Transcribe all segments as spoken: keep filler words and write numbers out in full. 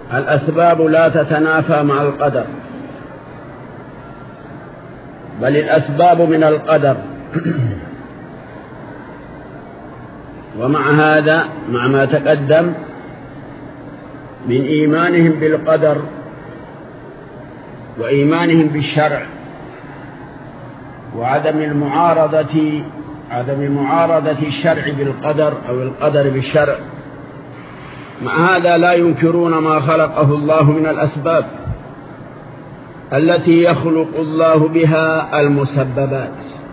الأسباب لا تتنافى مع القدر، بل الأسباب من القدر. ومع هذا، مع ما تقدم من إيمانهم بالقدر وإيمانهم بالشرع وعدم المعارضة عدم معارضة الشرع بالقدر أو القدر بالشرع، مع هذا لا ينكرون ما خلقه الله من الأسباب التي يخلق الله بها المسببات.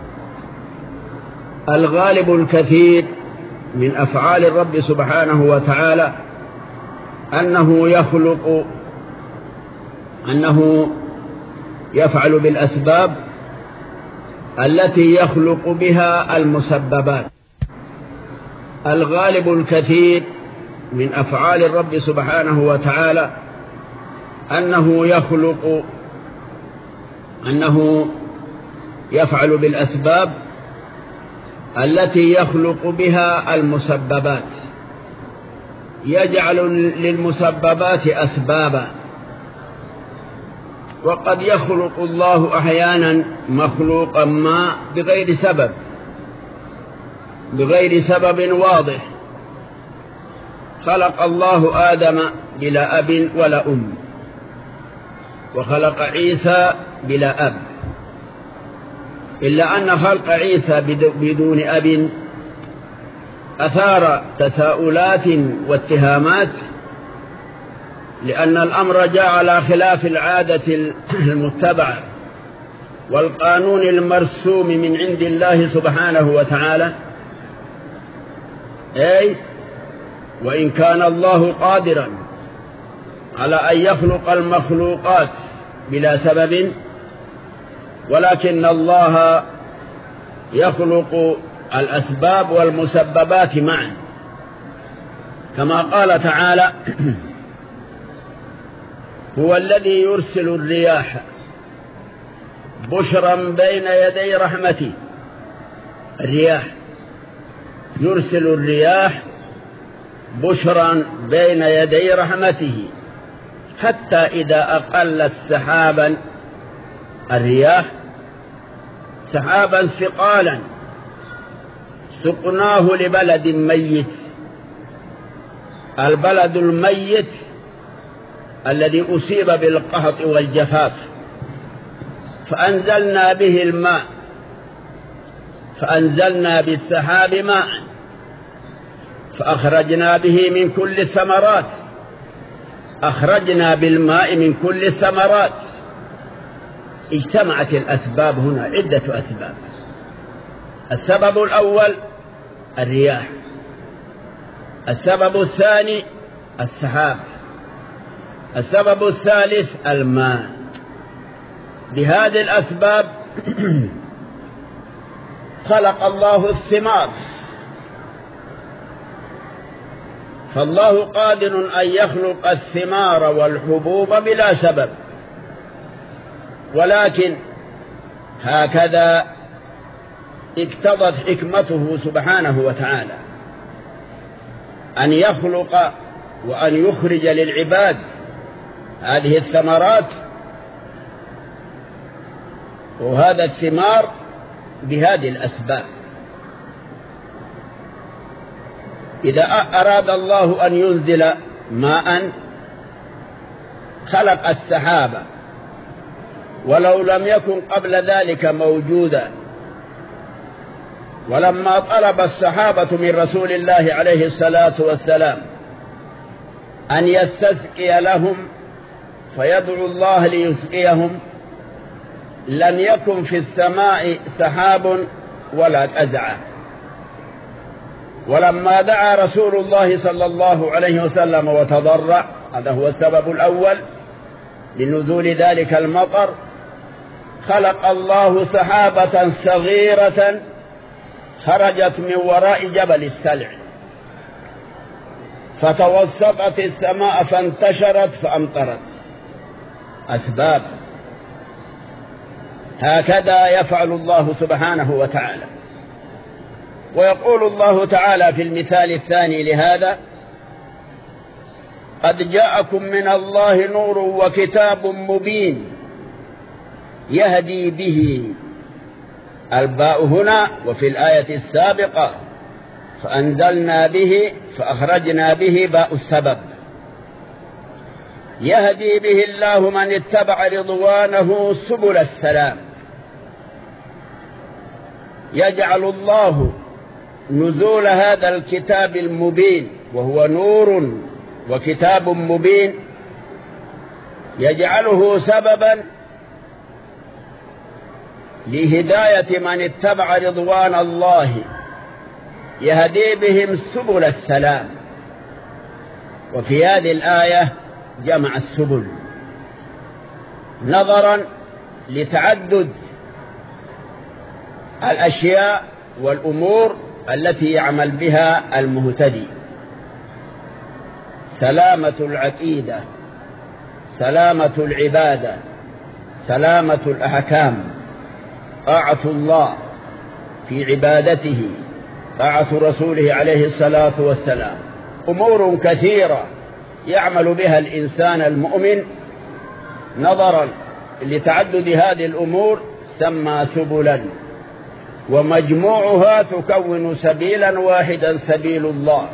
الغالب الكثير من أفعال الرب سبحانه وتعالى أنه يخلق أنه يفعل بالأسباب التي يخلق بها المسببات. الغالب الكثير من أفعال الرب سبحانه وتعالى أنه يخلق أنه يفعل بالأسباب التي يخلق بها المسببات، يجعل للمسببات أسبابا. وقد يخلق الله أحيانا مخلوقا ما بغير سبب بغير سبب واضح. خلق الله آدم بلا أب ولا أم، وخلق عيسى بلا أب، إلا أن خلق عيسى بدون أب أثار تساؤلات واتهامات، لأن الأمر جاء على خلاف العادة المتبعة والقانون المرسوم من عند الله سبحانه وتعالى. أي وإن كان الله قادرا على أن يخلق المخلوقات بلا سبب، ولكن الله يخلق الأسباب والمسببات معا، كما قال تعالى: هو الذي يرسل الرياح بشرا بين يدي رحمته. الرياح يرسل الرياح بشرا بين يدي رحمته، حتى إذا أقلت سحابا الرياح سحابا ثقالا سقناه لبلد ميت. البلد الميت الذي أصيب بالقحط والجفاف، فأنزلنا به الماء فأنزلنا بالسحاب ماء فأخرجنا به من كل الثمرات. أخرجنا بالماء من كل الثمرات. اجتمعت الأسباب هنا، عدة أسباب. السبب الأول الرياح، السبب الثاني السحاب، السبب الثالث الماء. بهذه الأسباب خلق الله الثمار. فالله قادر أن يخلق الثمار والحبوب بلا سبب، ولكن هكذا اقتضت حكمته سبحانه وتعالى أن يخلق وأن يخرج للعباد هذه الثمرات وهذا الثمار بهذه الأسباب. إذا أراد الله أن ينزل ماء خلق السحابة، ولو لم يكن قبل ذلك موجودا. ولما طلب الصحابة من رسول الله عليه الصلاة والسلام أن يستسقي لهم فيدعو الله ليسقيهم، لم يكن في السماء سحاب ولا قزعة. ولما دعا رسول الله صلى الله عليه وسلم وتضرع، هذا هو السبب الأول لنزول ذلك المطر، خلق الله سحابة صغيرة خرجت من وراء جبل السلع، فتوسطت السماء فانتشرت فأمطرت. أسباب. هكذا يفعل الله سبحانه وتعالى. ويقول الله تعالى في المثال الثاني لهذا: قد جاءكم من الله نور وكتاب مبين يهدي به. الباء هنا وفي الآية السابقة فأنزلنا به فأخرجنا به باء السبب. يهدي به الله من اتبع رضوانه سبل السلام. يجعل الله نزول هذا الكتاب المبين وهو نور وكتاب مبين، يجعله سببا لهداية من اتبع رضوان الله، يهدي بهم سبل السلام. وفي هذه الآية جمع السبل نظرا لتعدد الأشياء والأمور التي يعمل بها المهتدي. سلامة العقيدة، سلامة العبادة، سلامة الأحكام، طاعة الله في عبادته، طاعة رسوله عليه الصلاة والسلام، أمور كثيرة يعمل بها الإنسان المؤمن نظرا لتعدد هذه الأمور سمى سبلا، ومجموعها تكون سبيلا واحدا سبيل الله.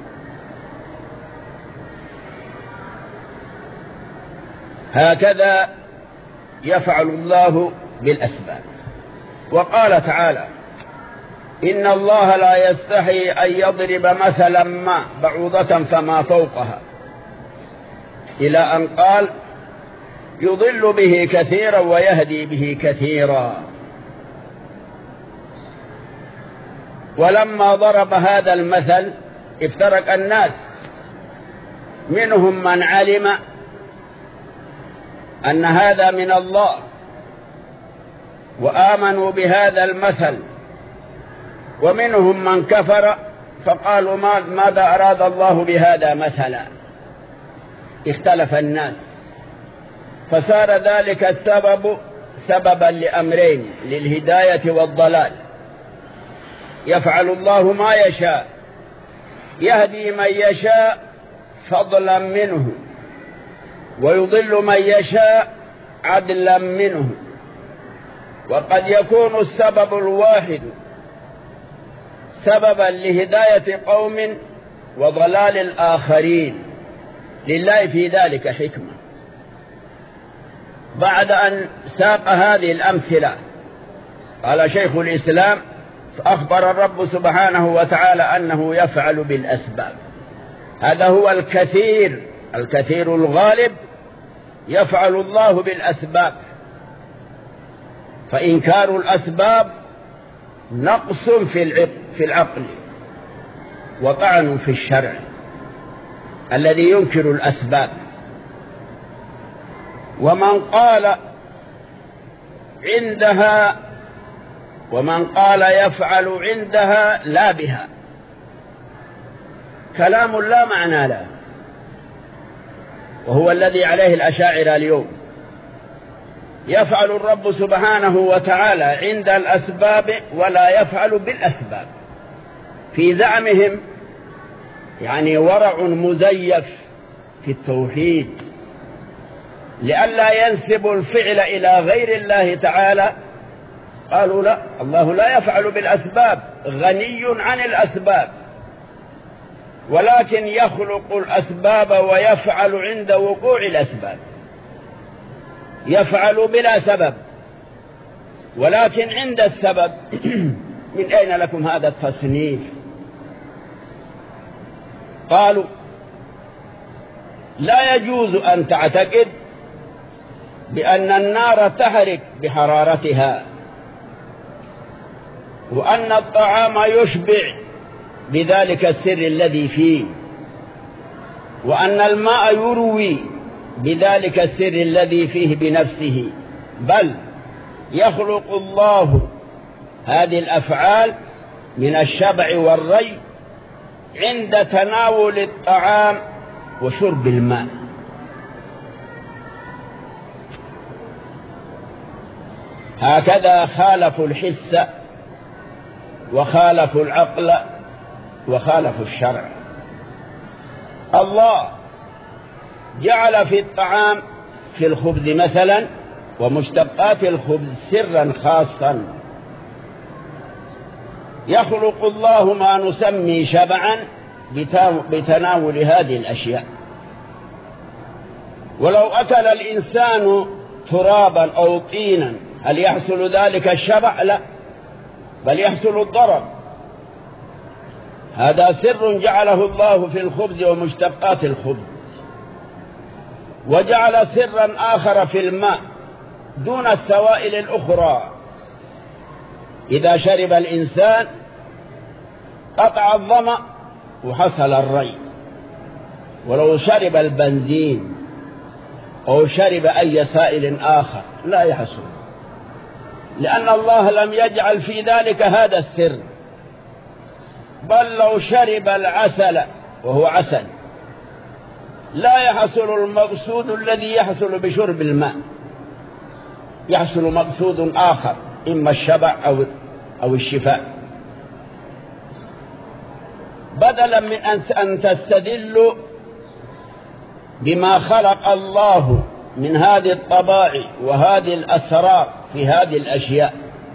هكذا يفعل الله بالأسباب. وقال تعالى: إن الله لا يستحي أن يضرب مثلا ما بعوضة فما فوقها، إلى أن قال: يضل به كثيرا ويهدي به كثيرا. ولما ضرب هذا المثل افترق الناس، منهم من علم أن هذا من الله وآمنوا بهذا المثل، ومنهم من كفر فقالوا ماذا أراد الله بهذا مثلا. اختلف الناس، فصار ذلك السبب سببا لأمرين: للهداية والضلال. يفعل الله ما يشاء، يهدي من يشاء فضلا منه، ويضل من يشاء عدلا منه. وقد يكون السبب الواحد سببا لهداية قوم وضلال الآخرين، لله في ذلك حكمة. بعد أن ساق هذه الأمثلة قال شيخ الإسلام: فأخبر الرب سبحانه وتعالى أنه يفعل بالأسباب. هذا هو الكثير الكثير الغالب، يفعل الله بالأسباب. فإنكار الأسباب نقص في العقل وطعن في الشرع الذي ينكر الأسباب. ومن قال عندها ومن قال يفعل عندها لا بها، كلام لا معنى له، وهو الذي عليه الأشاعرة اليوم. يفعل الرب سبحانه وتعالى عند الأسباب ولا يفعل بالأسباب. في زعمهم يعني ورع مزيف في التوحيد، لئلا ينسب الفعل إلى غير الله تعالى. قالوا لا، الله لا يفعل بالأسباب، غني عن الأسباب، ولكن يخلق الأسباب ويفعل عند وقوع الأسباب. يفعل بلا سبب، ولكن عند السبب. من أين لكم هذا التصنيف؟ قالوا: لا يجوز أن تعتقد بأن النار تحرق بحرارتها، وأن الطعام يشبع بذلك السر الذي فيه، وأن الماء يروي بذلك السر الذي فيه بنفسه. بل يخلق الله هذه الأفعال من الشبع والري عند تناول الطعام وشرب الماء. هكذا خالفوا الحس وخالفوا العقل وخالفوا الشرع. الله جعل في الطعام في الخبز مثلا ومشتقات الخبز سرا خاصا يخلق الله ما نسمي شبعا بتناول هذه الأشياء. ولو أكل الإنسان ترابا أو طينا هل يحصل ذلك الشبع؟ لا، بل يحصل الضرر. هذا سر جعله الله في الخبز ومشتقات الخبز. وجعل سرا آخر في الماء دون السوائل الأخرى. إذا شرب الإنسان قطع الظمأ وحصل الري. ولو شرب البنزين أو شرب أي سائل آخر لا يحصل، لأن الله لم يجعل في ذلك هذا السر. بل لو شرب العسل وهو عسل لا يحصل المقصود الذي يحصل بشرب الماء، يحصل مقصود آخر، إما الشبع أو أو الشفاء. بدلا من أن تستدلوا بما خلق الله من هذه الطبائع وهذه الأسرار في هذه الأشياء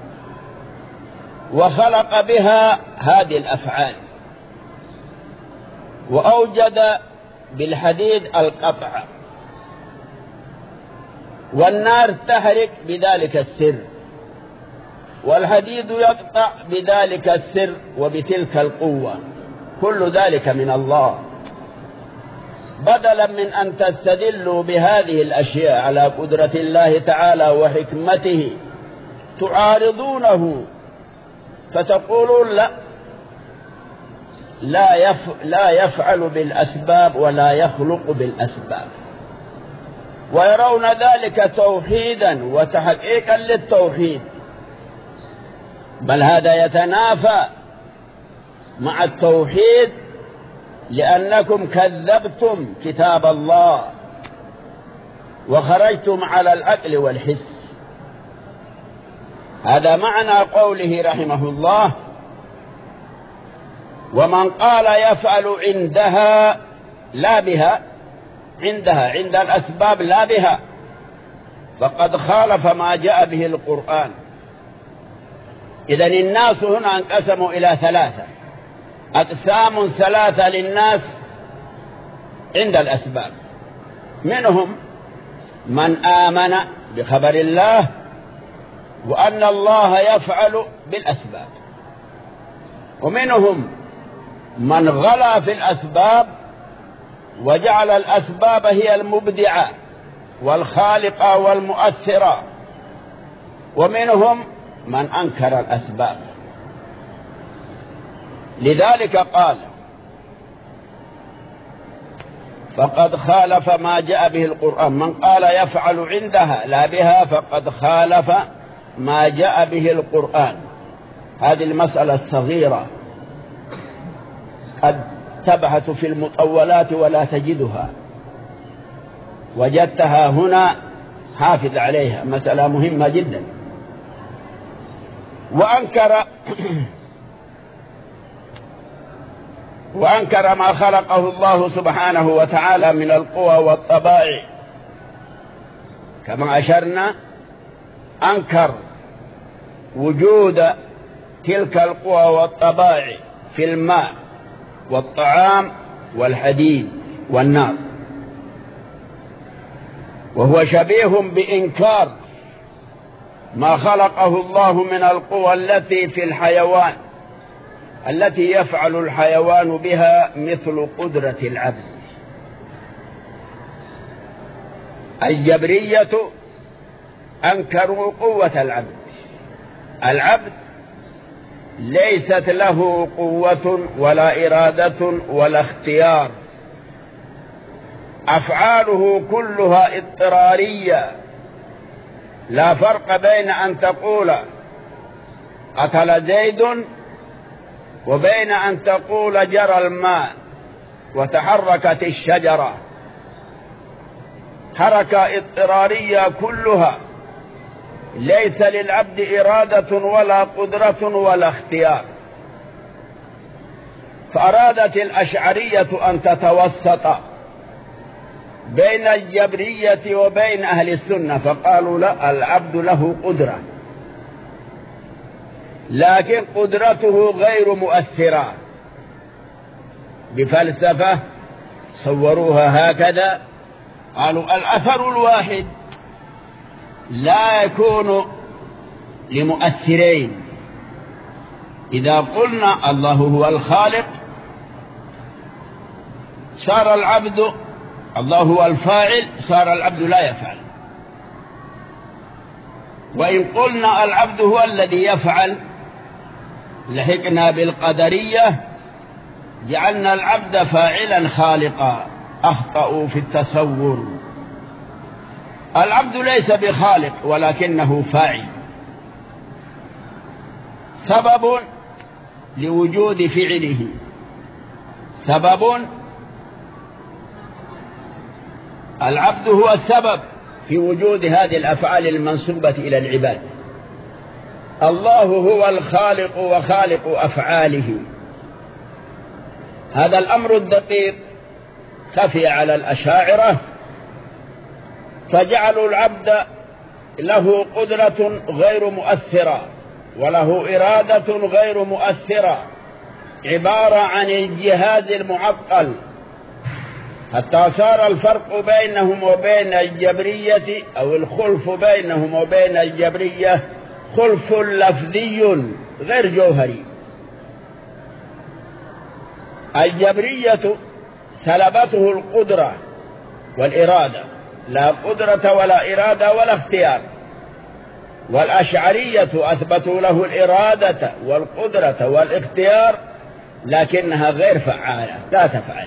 وخلق بها هذه الأفعال، وأوجد بالحديد القطع والنار تحرق بذلك السر والحديد يقطع بذلك السر وبتلك القوة، كل ذلك من الله. بدلا من أن تستدلوا بهذه الأشياء على قدرة الله تعالى وحكمته تعارضونه فتقولون لا لا, يف لا يفعل بالأسباب ولا يخلق بالأسباب، ويرون ذلك توحيدا وتحقيقا للتوحيد. بل هذا يتنافى مع التوحيد لأنكم كذبتم كتاب الله وخرجتم على العقل والحس. هذا معنى قوله رحمه الله: ومن قال يفعل عندها لا بها، عندها عند الأسباب لا بها، فقد خالف ما جاء به القرآن. إذن الناس هنا انقسموا إلى ثلاثة أقسام ثلاثة للناس عند الأسباب. منهم من آمن بخبر الله وأن الله يفعل بالأسباب، ومنهم من غلا في الأسباب وجعل الأسباب هي المبدعة والخالقة والمؤثرة، ومنهم من أنكر الأسباب. لذلك قال: فقد خالف ما جاء به القرآن. من قال يفعل عندها لا بها فقد خالف ما جاء به القرآن. هذه المسألة الصغيرة قد تبحث في المطولات ولا تجدها، وجدتها هنا، حافظ عليها، مسألة مهمة جدا. وأنكر وأنكر ما خلقه الله سبحانه وتعالى من القوى والطبائع، كما أشرنا أنكر وجود تلك القوى والطبائع في الماء والطعام والحديد والنار، وهو شبيه بإنكار ما خلقه الله من القوى التي في الحيوان التي يفعل الحيوان بها مثل قدرة العبد. الجبرية أنكروا قوة العبد. العبد ليست له قوة ولا إرادة ولا اختيار، أفعاله كلها اضطرارية. لا فرق بين أن تقول قتل زيد وبين أن تقول جرى الماء وتحركت الشجرة. حركة اضطرارية كلها، ليس للعبد إرادة ولا قدرة ولا اختيار. فأرادت الأشعرية أن تتوسط بين الجبرية وبين أهل السنة، فقالوا لا، العبد له قدرة لكن قدرته غير مؤثرة. بفلسفة صوروها هكذا، قالوا الأثر الواحد لا يكون لمؤثرين. إذا قلنا الله هو الخالق صار العبد، الله هو الفاعل صار العبد لا يفعل. وإن قلنا العبد هو الذي يفعل لحقنا بالقدرية، جعلنا العبد فاعلا خالقا، أخطأوا في التصور. العبد ليس بخالق ولكنه فاعل، سبب لوجود فعله، سبب. العبد هو السبب في وجود هذه الأفعال المنسوبة إلى العباد. الله هو الخالق وخالق أفعاله. هذا الأمر الدقيق خفي على الأشاعرة، فجعلوا العبد له قدرة غير مؤثرة وله إرادة غير مؤثرة، عبارة عن الجهاز المعطل، حتى صار الفرق بينهم وبين الجبرية أو الخلف بينهم وبين الجبرية خلف لفظي غير جوهري. الجبرية سلبته القدرة والإرادة، لا قدرة ولا إرادة ولا اختيار. والأشعرية أثبتوا له الإرادة والقدرة والاختيار لكنها غير فعالة، لا تفعل.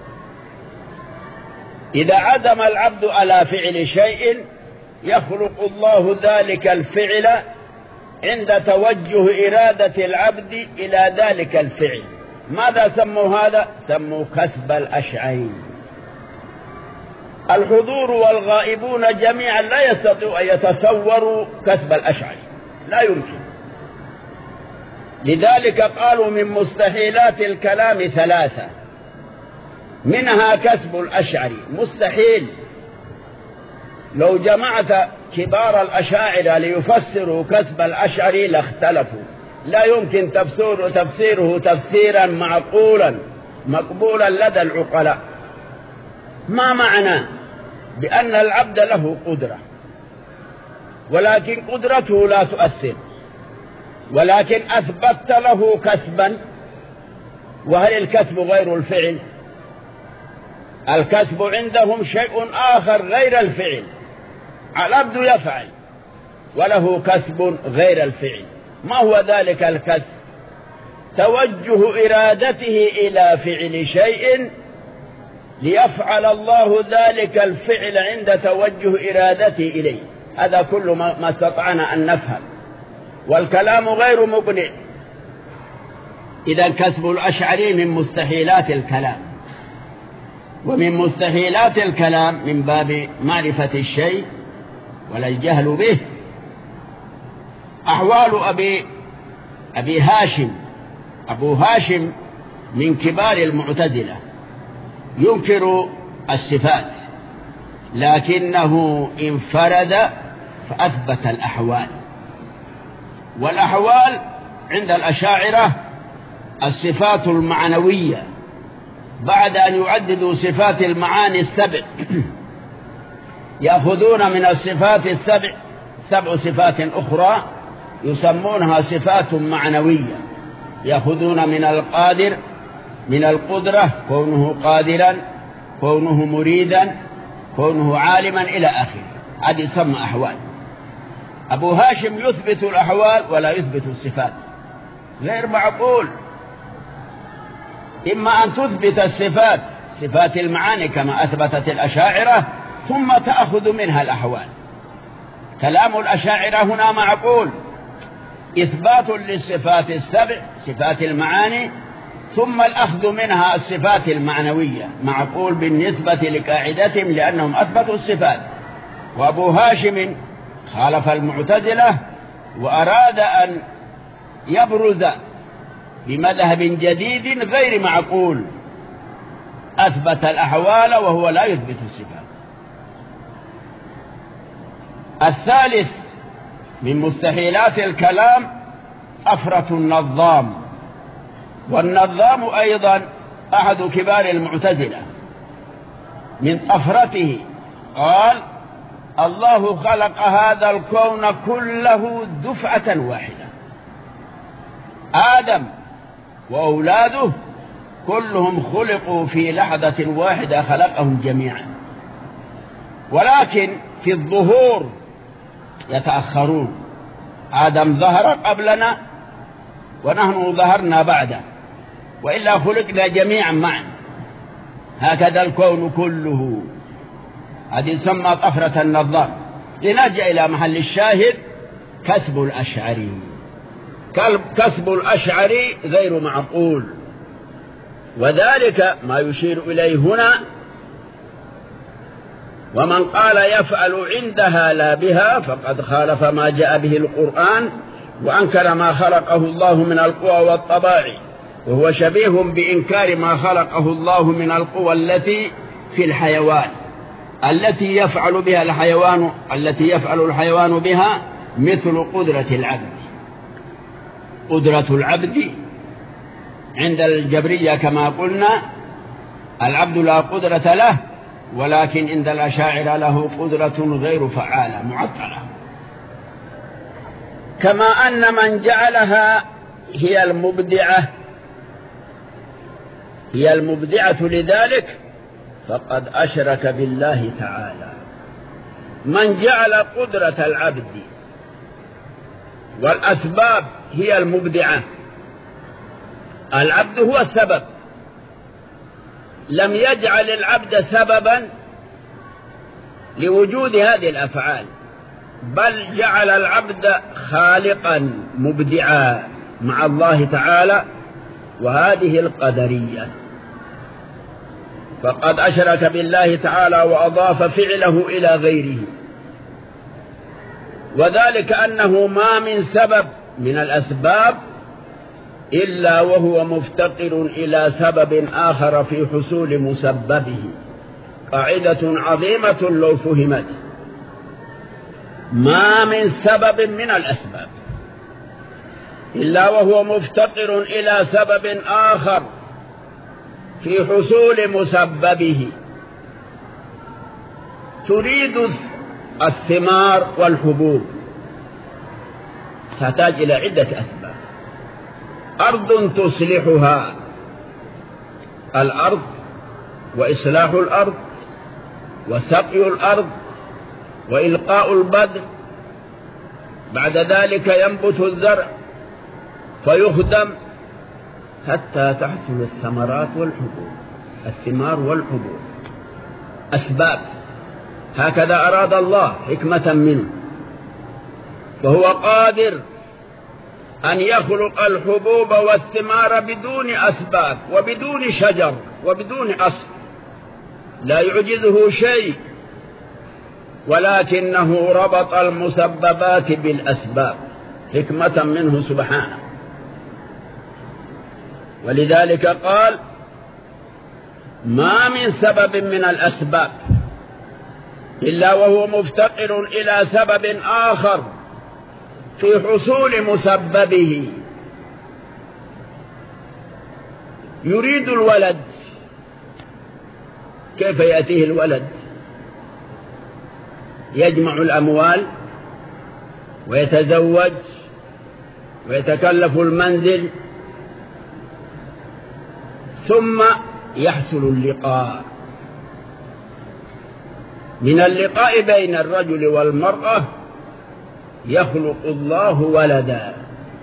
إذا عدم العبد على فعل شيء يخلق الله ذلك الفعل عند توجه إرادة العبد إلى ذلك الفعل. ماذا سموا هذا؟ سموا كسب الأشعري. الحضور والغائبون جميعا لا يستطيعوا أن يتصوروا كسب الأشعري، لا يمكن. لذلك قالوا من مستحيلات الكلام ثلاثة، منها كسب الأشعري، مستحيل. لو جمعت كبار الأشاعرة ليفسروا كسب الأشعري لاختلفوا، لا يمكن تفسيره, تفسيره تفسيرا معقولا مقبولا لدى العقلاء. ما معنى بأن العبد له قدرة ولكن قدرته لا تؤثر، ولكن أثبت له كسبا، وهل الكسب غير الفعل؟ الكسب عندهم شيء آخر غير الفعل. العبد يفعل وله كسب غير الفعل. ما هو ذلك الكسب؟ توجه إرادته إلى فعل شيء ليفعل الله ذلك الفعل عند توجه إرادته إليه. هذا كل ما استطعنا أن نفهم، والكلام غير مقنع. إذا كسب الأشعري من مستحيلات الكلام، ومن مستحيلات الكلام من باب معرفة الشيء ولا الجهل به. أحوال أبي, أبي هاشم، أبو هاشم من كبار المعتزلة، ينكر الصفات لكنه انفرد فأثبت الأحوال. والأحوال عند الأشاعرة الصفات المعنوية، بعد أن يعددوا صفات المعاني السبع يأخذون من الصفات السبع سبع صفات أخرى يسمونها صفات معنوية. يأخذون من القادر، من القدرة كونه قادرا، كونه مريدا، كونه عالما إلى آخره. هذه يسمى أحوال. أبو هاشم يثبت الأحوال ولا يثبت الصفات، غير معقول. إما أن تثبت الصفات، صفات المعاني كما أثبتت الأشاعرة، ثم تأخذ منها الأحوال. كلام الأشاعرة هنا معقول، إثبات للصفات السبع صفات المعاني ثم الأخذ منها الصفات المعنوية، معقول بالنسبة لقاعدتهم لأنهم أثبتوا الصفات. وأبو هاشم خالف المعتزلة وأراد أن يبرز بمذهب جديد غير معقول، أثبت الأحوال وهو لا يثبت الصفات. الثالث من مستحيلات الكلام طفرة النظام، والنظام أيضا أحد كبار المعتزلة. من طفرته قال الله خلق هذا الكون كله دفعة واحدة، آدم وأولاده كلهم خلقوا في لحظة واحدة، خلقهم جميعا، ولكن في الظهور يتأخرون. آدم ظهر قبلنا ونحن ظهرنا بعده، وإلا خلقنا جميعا معا. هكذا الكون كله. هذه تسمى طفرة النظام. لنرجع إلى محل الشاهد: كسب الأشعري. كسب الأشعري غير معقول، وذلك ما يشير إليه هنا: ومن قال يفعل عندها لا بها فقد خالف ما جاء به القرآن، وأنكر ما خلقه الله من القوى والطبائع، وهو شبيه بإنكار ما خلقه الله من القوى التي في الحيوان، التي يفعل بها الحيوان التي يفعل الحيوان بها، مثل قدرة العبد. قدرة العبد عند الجبرية كما قلنا العبد لا قدرة له، ولكن عند الأشاعرة له قدرة غير فعالة معطلة. كما أن من جعلها هي المبدعة هي المبدعة لذلك فقد أشرك بالله تعالى. من جعل قدرة العبد والأسباب هي المبدعة، العبد هو السبب، لم يجعل العبد سببا لوجود هذه الأفعال، بل جعل العبد خالقا مبدعا مع الله تعالى، وهذه القدرية. فقد أشرك بالله تعالى وأضاف فعله إلى غيره، وذلك أنه ما من سبب من الأسباب إلا وهو مفتقر إلى سبب آخر في حصول مسببه. قاعدة عظيمة لو فهمت: ما من سبب من الأسباب إلا وهو مفتقر إلى سبب آخر في حصول مسببه. تريد الثمار والحبوب تحتاج إلى عدة أسباب. أرض تصلحها، الأرض وإصلاح الأرض وسقي الأرض وإلقاء البذر، بعد ذلك ينبت الزرع فيخدم حتى تحصل الثمرات والحبوب، الثمار والحبوب. أسباب، هكذا أراد الله حكمة منه، فهو قادر أن يخلق الحبوب والثمار بدون أسباب وبدون شجر وبدون أصل، لا يعجزه شيء، ولكنه ربط المسببات بالأسباب حكمة منه سبحانه. ولذلك قال: ما من سبب من الأسباب إلا وهو مفتقر إلى سبب آخر في حصول مسببه. يريد الولد، كيف يأتيه الولد؟ يجمع الأموال ويتزوج ويتكلف المنزل، ثم يحصل اللقاء. من اللقاء بين الرجل والمرأة يخلق الله ولدا.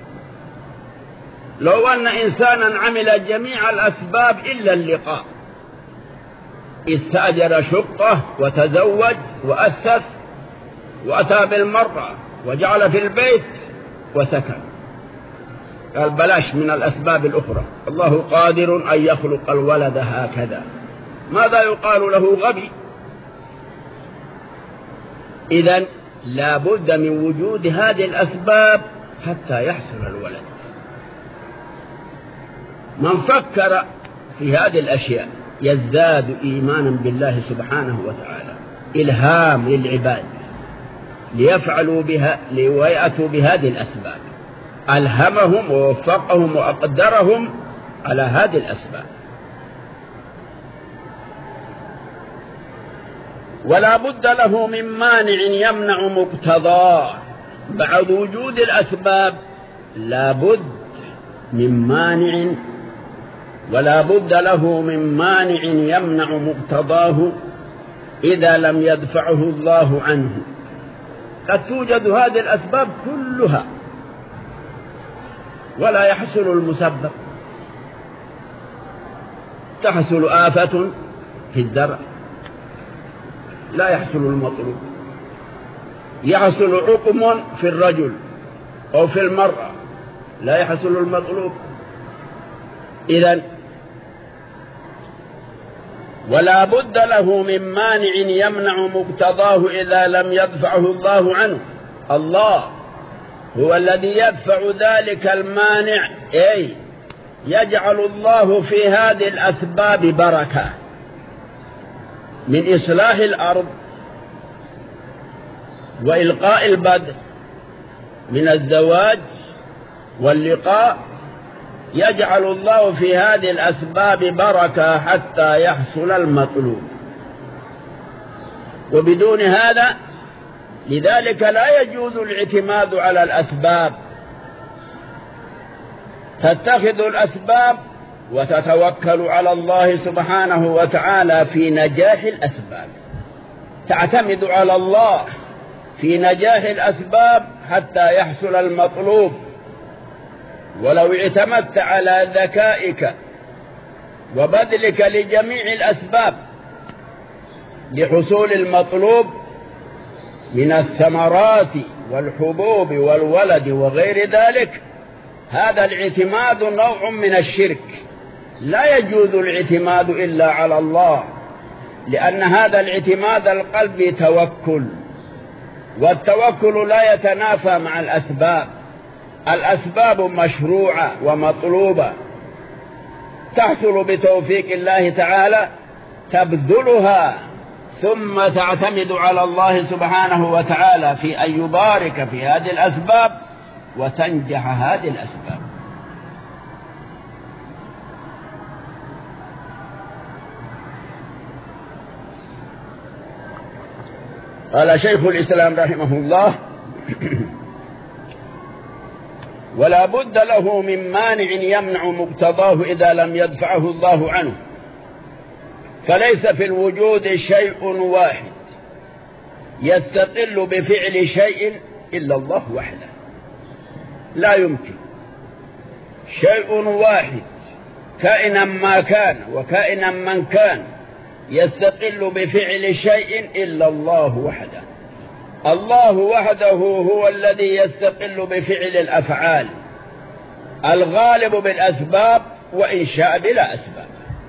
لو أن إنسانا عمل جميع الأسباب إلا اللقاء، استأجر شقة وتزوج وأسس وأتى بالمرأة وجعل في البيت وسكن، قال بلاش من الأسباب الأخرى، الله قادر أن يخلق الولد هكذا. ماذا يقال له؟ غبي. إذن لا بد من وجود هذه الأسباب حتى يحصل الولد. من فكر في هذه الأشياء يزداد إيمانا بالله سبحانه وتعالى، إلهام للعباد ليفعلوا بها ليأتوا بهذه الأسباب، ألهمهم ووفقهم وأقدرهم على هذه الأسباب. ولا بد له من مانع يمنع مقتضاه، بعد وجود الأسباب لا بد من مانع، ولا بد له من مانع يمنع مقتضاه إذا لم يدفعه الله عنه. قد توجد هذه الأسباب كلها ولا يحصل المسبب، تحصل آفة في الزرع لا يحصل المطلوب، يحصل عقم في الرجل أو في المرأة لا يحصل المطلوب. إذن ولا بد له من مانع يمنع مقتضاه إذا لم يدفعه الله عنه. الله هو الذي يدفع ذلك المانع، أي يجعل الله في هذه الأسباب بركة من إصلاح الأرض وإلقاء البذر، من الزواج واللقاء، يجعل الله في هذه الأسباب بركة حتى يحصل المطلوب. وبدون هذا لذلك لا يجوز الاعتماد على الأسباب، تتخذ الأسباب وتتوكل على الله سبحانه وتعالى في نجاح الأسباب، تعتمد على الله في نجاح الأسباب حتى يحصل المطلوب. ولو اعتمدت على ذكائك وبذلك لجميع الأسباب لحصول المطلوب من الثمرات والحبوب والولد وغير ذلك، هذا الاعتماد نوع من الشرك، لا يجوز الاعتماد إلا على الله، لأن هذا الاعتماد القلبي توكل، والتوكل لا يتنافى مع الأسباب. الأسباب مشروعة ومطلوبة تحصل بتوفيق الله تعالى، تبذلها ثم تعتمد على الله سبحانه وتعالى في أن يبارك في هذه الأسباب وتنجح هذه الأسباب. قال شيخ الإسلام رحمه الله: ولا بد له من مانع يمنع مقتضاه إذا لم يدفعه الله عنه، فليس في الوجود شيء واحد يستقل بفعل شيء إلا الله وحده، لا يمكن شيء واحد كائنا ما كان وكائنا من كان يستقل بفعل شيء إلا الله وحده. الله وحده هو الذي يستقل بفعل الأفعال، الغالب بالأسباب وإن شاء بلا أسباب.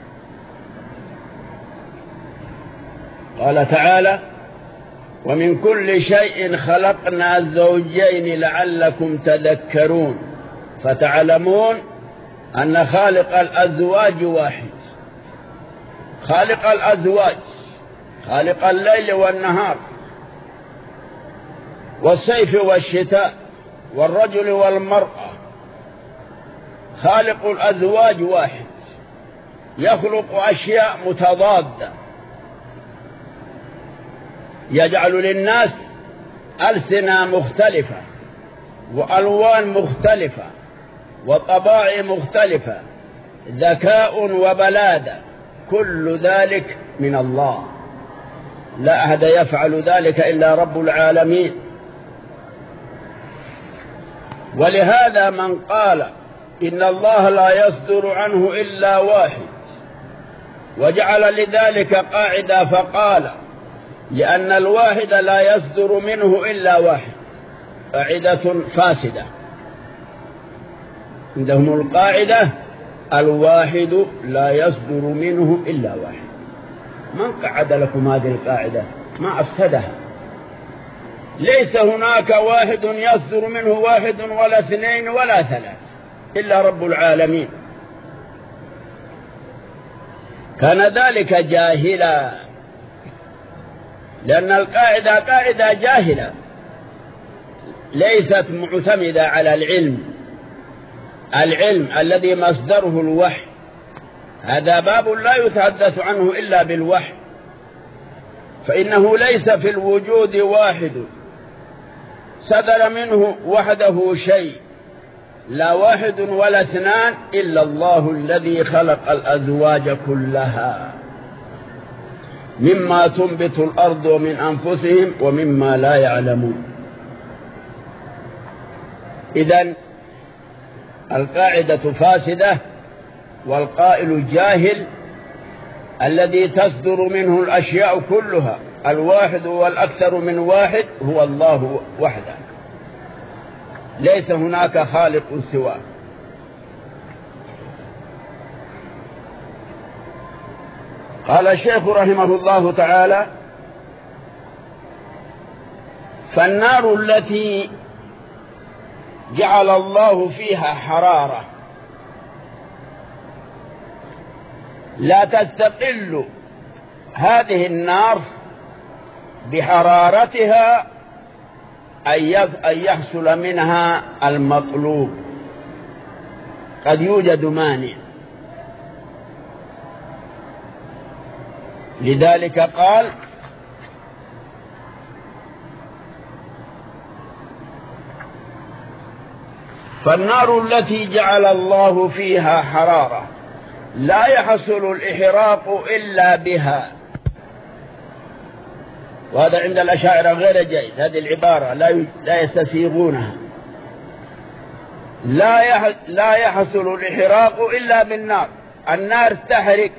قال تعالى: ومن كل شيء خلقنا زوجين لعلكم تذكرون، فتعلمون أن خالق الأزواج واحد، خالق الأزواج، خالق الليل والنهار والصيف والشتاء والرجل والمرأة، خالق الأزواج واحد، يخلق أشياء متضادة، يجعل للناس ألسنة مختلفة وألوان مختلفة وطباع مختلفة، ذكاء وبلادة، كل ذلك من الله، لا أحد يفعل ذلك إلا رب العالمين. ولهذا من قال إن الله لا يصدر عنه إلا واحد وجعل لذلك قاعدة فقال: لأن الواحد لا يصدر منه إلا واحد، قاعدة فاسدة. عندهم القاعدة: الواحد لا يصدر منه إلا واحد. من قعد لكم هذه القاعدة؟ ما أفسدها. ليس هناك واحد يصدر منه واحد ولا اثنين ولا ثلاث إلا رب العالمين. كان ذلك جاهلا، لأن القاعدة قاعدة جاهلة ليست معتمدة على العلم. العلم الذي مصدره الوحي هذا باب لا يتحدث عنه إلا بالوحي، فإنه ليس في الوجود واحد صدر منه وحده شيء، لا واحد ولا اثنان، إلا الله الذي خلق الأزواج كلها مما تنبت الأرض ومن أنفسهم ومما لا يعلمون. إذن القاعدة فاسدة، والقائل جاهل الذي تصدر منه الأشياء كلها الواحد والأكثر من واحد هو الله وحده، ليس هناك خالق سواه. قال الشيخ رحمه الله تعالى: فالنار التي جعل الله فيها حرارة لا تستقل هذه النار بحرارتها أن يحصل منها المطلوب، قد يوجد مانع. لذلك قال: فالنار التي جعل الله فيها حرارة لا يحصل الإحراق إلا بها. وهذا عند الأشاعرة غير جيد، هذه العبارة لا لا يستسيغونها. لا لا يحصل الإحراق إلا بالنار، النار تحرق،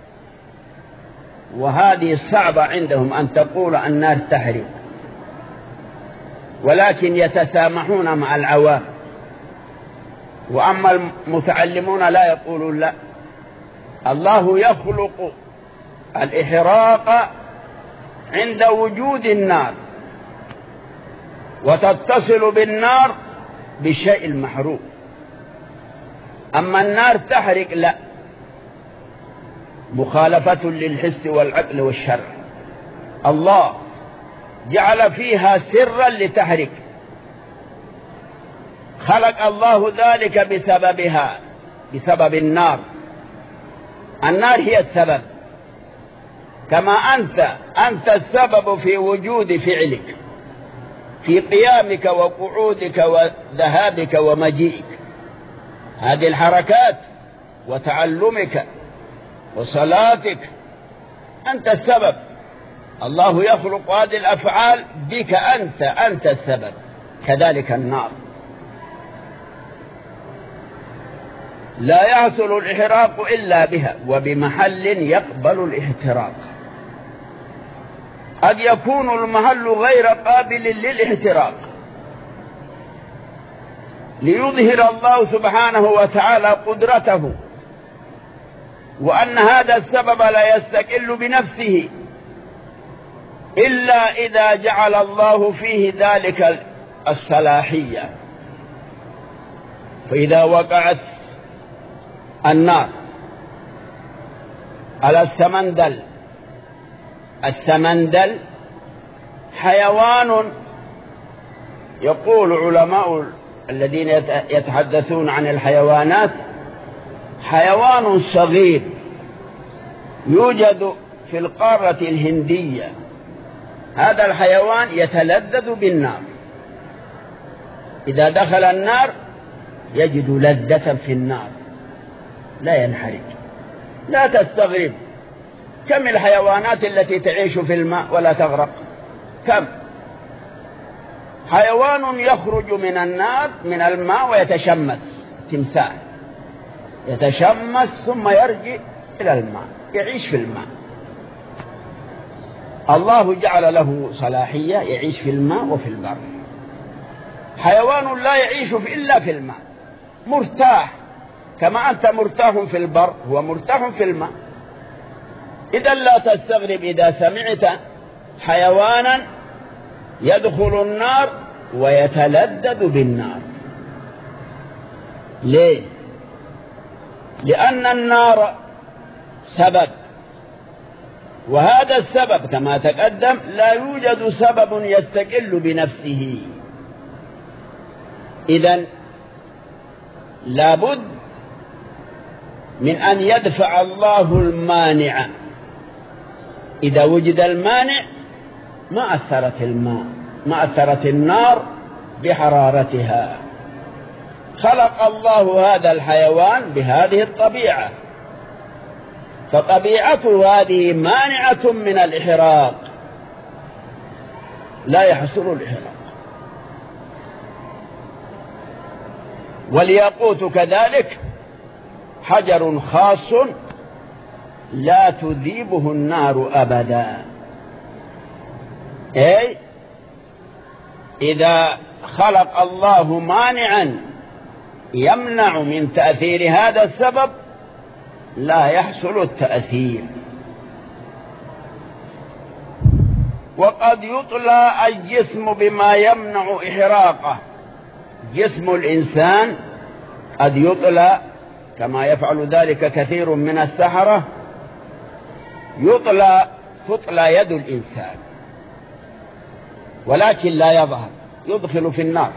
وهذه صعبة عندهم أن تقول النار تحرق، ولكن يتسامحون مع العوام. وأما المتعلمون لا يقولون لا، الله يخلق الإحراق عند وجود النار، وتتصل بالنار بالشيء المحروق. أما النار تحرق لا، مخالفة للحس والعقل والشرع. الله جعل فيها سرا لتحرق، خلق الله ذلك بسببها، بسبب النار. النار هي السبب، كما أنت أنت السبب في وجود فعلك، في قيامك وقعودك وذهابك ومجيئك، هذه الحركات وتعلمك وصلاتك، أنت السبب. الله يخلق هذه الأفعال بك أنت، أنت السبب. كذلك النار لا يحصل الإحراق إلا بها وبمحل يقبل الاحتراق. قد يكون المحل غير قابل للاحتراق ليظهر الله سبحانه وتعالى قدرته، وأن هذا السبب لا يستقل بنفسه إلا إذا جعل الله فيه ذلك الصلاحية. فإذا وقعت النار على السمندل، السمندل حيوان، يقول علماء الذين يتحدثون عن الحيوانات حيوان صغير يوجد في القارة الهندية. هذا الحيوان يتلذذ بالنار، إذا دخل النار يجد لذة في النار، لا ينحرج. لا تستغرب، كم الحيوانات التي تعيش في الماء ولا تغرق؟ كم حيوان يخرج من النار من الماء ويتشمس، تمساح يتشمس ثم يرجع إلى الماء، يعيش في الماء. الله جعل له صلاحية يعيش في الماء وفي البر. حيوان لا يعيش إلا في الماء، مرتاح، كما أنت مرتاح في البر هو مرتاح في الماء. إذا لا تستغرب إذا سمعت حيوانا يدخل النار ويتلذذ بالنار. ليه؟ لأن النار سبب وهذا السبب كما تقدم لا يوجد سبب يستقل بنفسه. إذن لابد من أن يدفع الله المانع. إذا وجد المانع ما أثرت الماء ما أثرت النار بحرارتها. خلق الله هذا الحيوان بهذه الطبيعة، فطبيعته هذه مانعة من الإحراق، لا يحصل الإحراق. والياقوت كذلك حجر خاص لا تذيبه النار أبدا. أي إذا خلق الله مانعا يمنع من تأثير هذا السبب لا يحصل التأثير. وقد يطلى الجسم بما يمنع إحراقه. جسم الإنسان قد يطلى كما يفعل ذلك كثير من السحرة، يطلى تطلى يد الإنسان ولكن لا يظهر، يدخل في النار.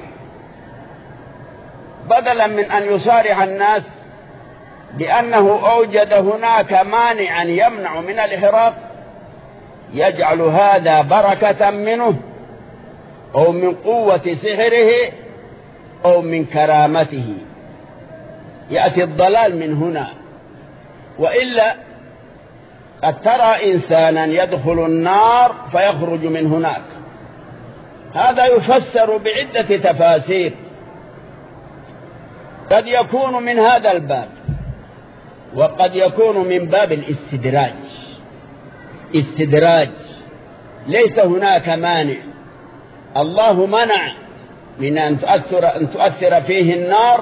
بدلا من أن يصارح الناس بأنه أوجد هناك مانعا يمنع من الإحراق، يجعل هذا بركة منه أو من قوة سحره أو من كرامته. يأتي الضلال من هنا. وإلا قد ترى إنسانا يدخل النار فيخرج من هناك. هذا يفسر بعدة تفاسير. قد يكون من هذا الباب، وقد يكون من باب الاستدراج. استدراج، ليس هناك مانع، الله منع من أن تؤثر, أن تؤثر فيه النار،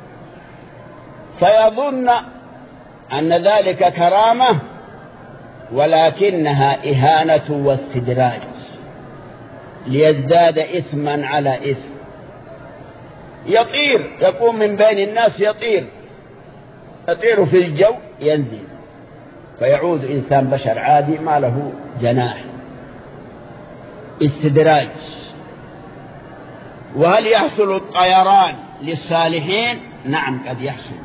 فيظن أن ذلك كرامة ولكنها إهانة واستدراج ليزداد إثما على إثم. يطير، يقوم من بين الناس، يطير يطير في الجو، ينزل فيعود إنسان بشر عادي ما له جناح. استدراج. وهل يحصل الطيران للصالحين؟ نعم قد يحصل.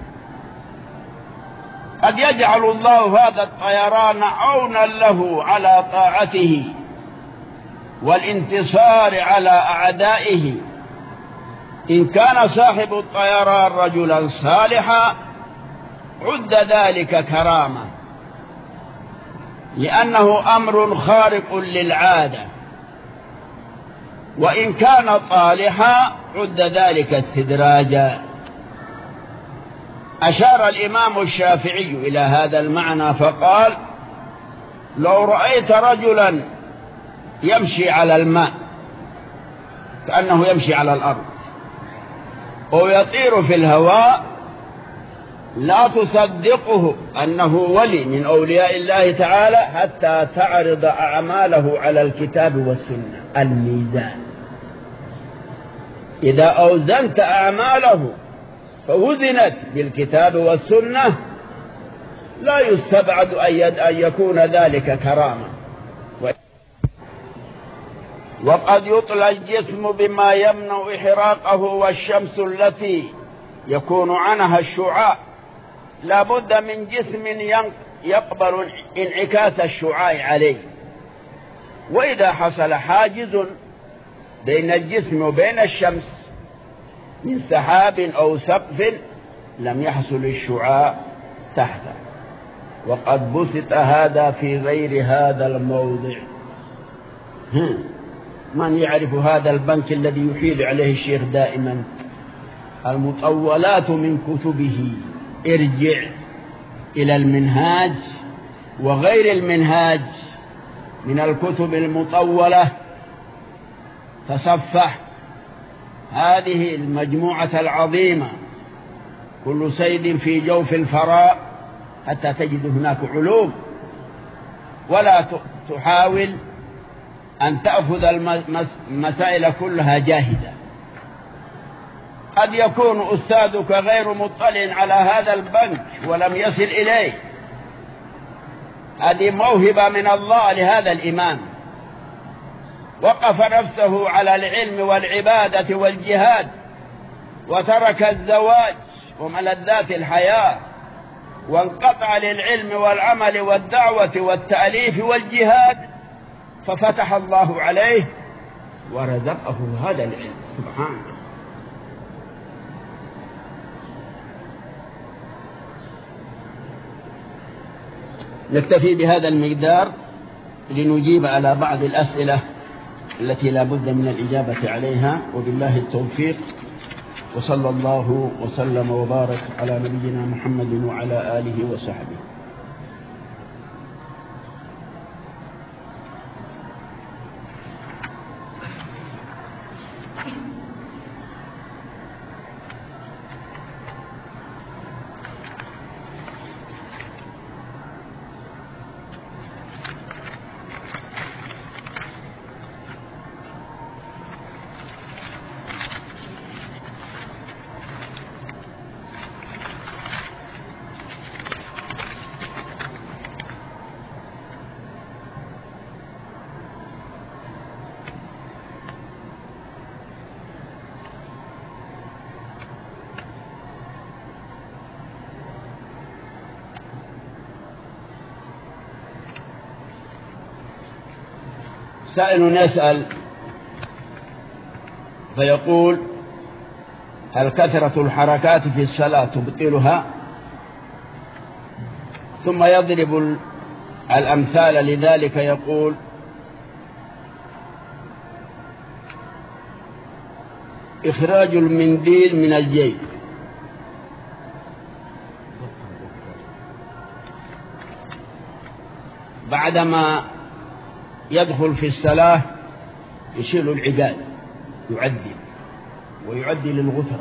قد يجعل الله هذا الطيران عونا له على طاعته والانتصار على أعدائه. إن كان صاحب الطيران رجلا صالحا عد ذلك كرامة، لأنه أمر خارق للعادة. وإن كان طالحا عد ذلك استدراجا. أشار الإمام الشافعي إلى هذا المعنى فقال: لو رأيت رجلا يمشي على الماء كأنه يمشي على الأرض أو يطير في الهواء لا تصدقه أنه ولي من أولياء الله تعالى حتى تعرض أعماله على الكتاب والسنة. الميزان، إذا أوزنت أعماله فوزنت بالكتاب والسنة لا يستبعد أن يكون ذلك كرامة. وقد يطلى الجسم بما يمنع إحراقه، والشمس التي يكون عنها الشعاع لا بد من جسم يقبل انعكاس الشعاع عليه. وإذا حصل حاجز بين الجسم وبين الشمس من سحاب أو سقف لم يحصل الشعاع تحته. وقد بسط هذا في غير هذا الموضع. من يعرف هذا البنك الذي يحيل عليه الشيخ دائما؟ المطولات من كتبه. ارجع إلى المنهاج وغير المنهاج من الكتب المطولة، تصفح هذه المجموعة العظيمة، كل صيد في جوف الفراء، حتى تجد هناك علوم. ولا تحاول أن تأخذ المسائل كلها جاهزة. قد يكون أستاذك غير مطلع على هذا البنك ولم يصل إليه، هذه موهبة من الله لهذا الإمام، وقف نفسه على العلم والعبادة والجهاد، وترك الزواج وملذات الحياة، وانقطع للعلم والعمل والدعوة والتأليف والجهاد، ففتح الله عليه ورزقه هذا العلم. سبحانه. نكتفي بهذا المقدار لنجيب على بعض الأسئلة التي لا بد من الإجابة عليها، وبالله التوفيق، وصلى الله وسلم وبارك على نبينا محمد وعلى آله وصحبه. سائل يسأل فيقول: هل كثرة الحركات في الصلاة تبطلها؟ ثم يضرب الأمثال لذلك، يقول: إخراج المنديل من الجيب، بعدما يدخل في الصلاة يشيل العقال، يعدي ويعدي للغثرة،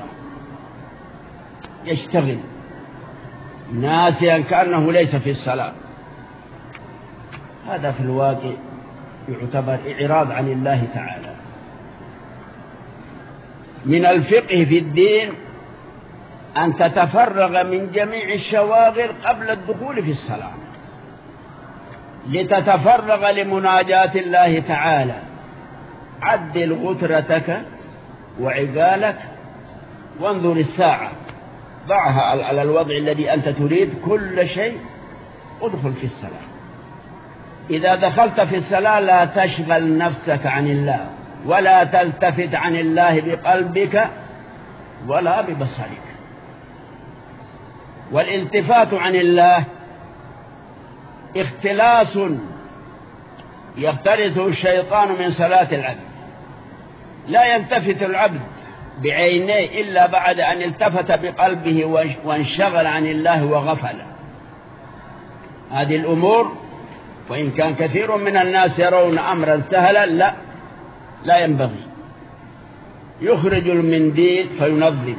يشتغل ناسيا كأنه ليس في الصلاة. هذا في الواقع يعتبر إعراض عن الله تعالى. من الفقه في الدين أن تتفرغ من جميع الشواغل قبل الدخول في الصلاة، لتتفرغ لمناجاة الله تعالى. عدل غترتك وعقالك وانظر الساعة، ضعها على الوضع الذي أنت تريد، كل شيء ادخل في الصلاة. إذا دخلت في الصلاة لا تشغل نفسك عن الله، ولا تلتفت عن الله بقلبك ولا ببصرك. والالتفات عن الله اختلاس يختلسه الشيطان من صلاة العبد. لا يلتفت العبد بعينيه إلا بعد أن التفت بقلبه وانشغل عن الله وغفل. هذه الأمور وإن كان كثير من الناس يرون أمرا سهلا، لا لا ينبغي. يخرج المنديل فينظم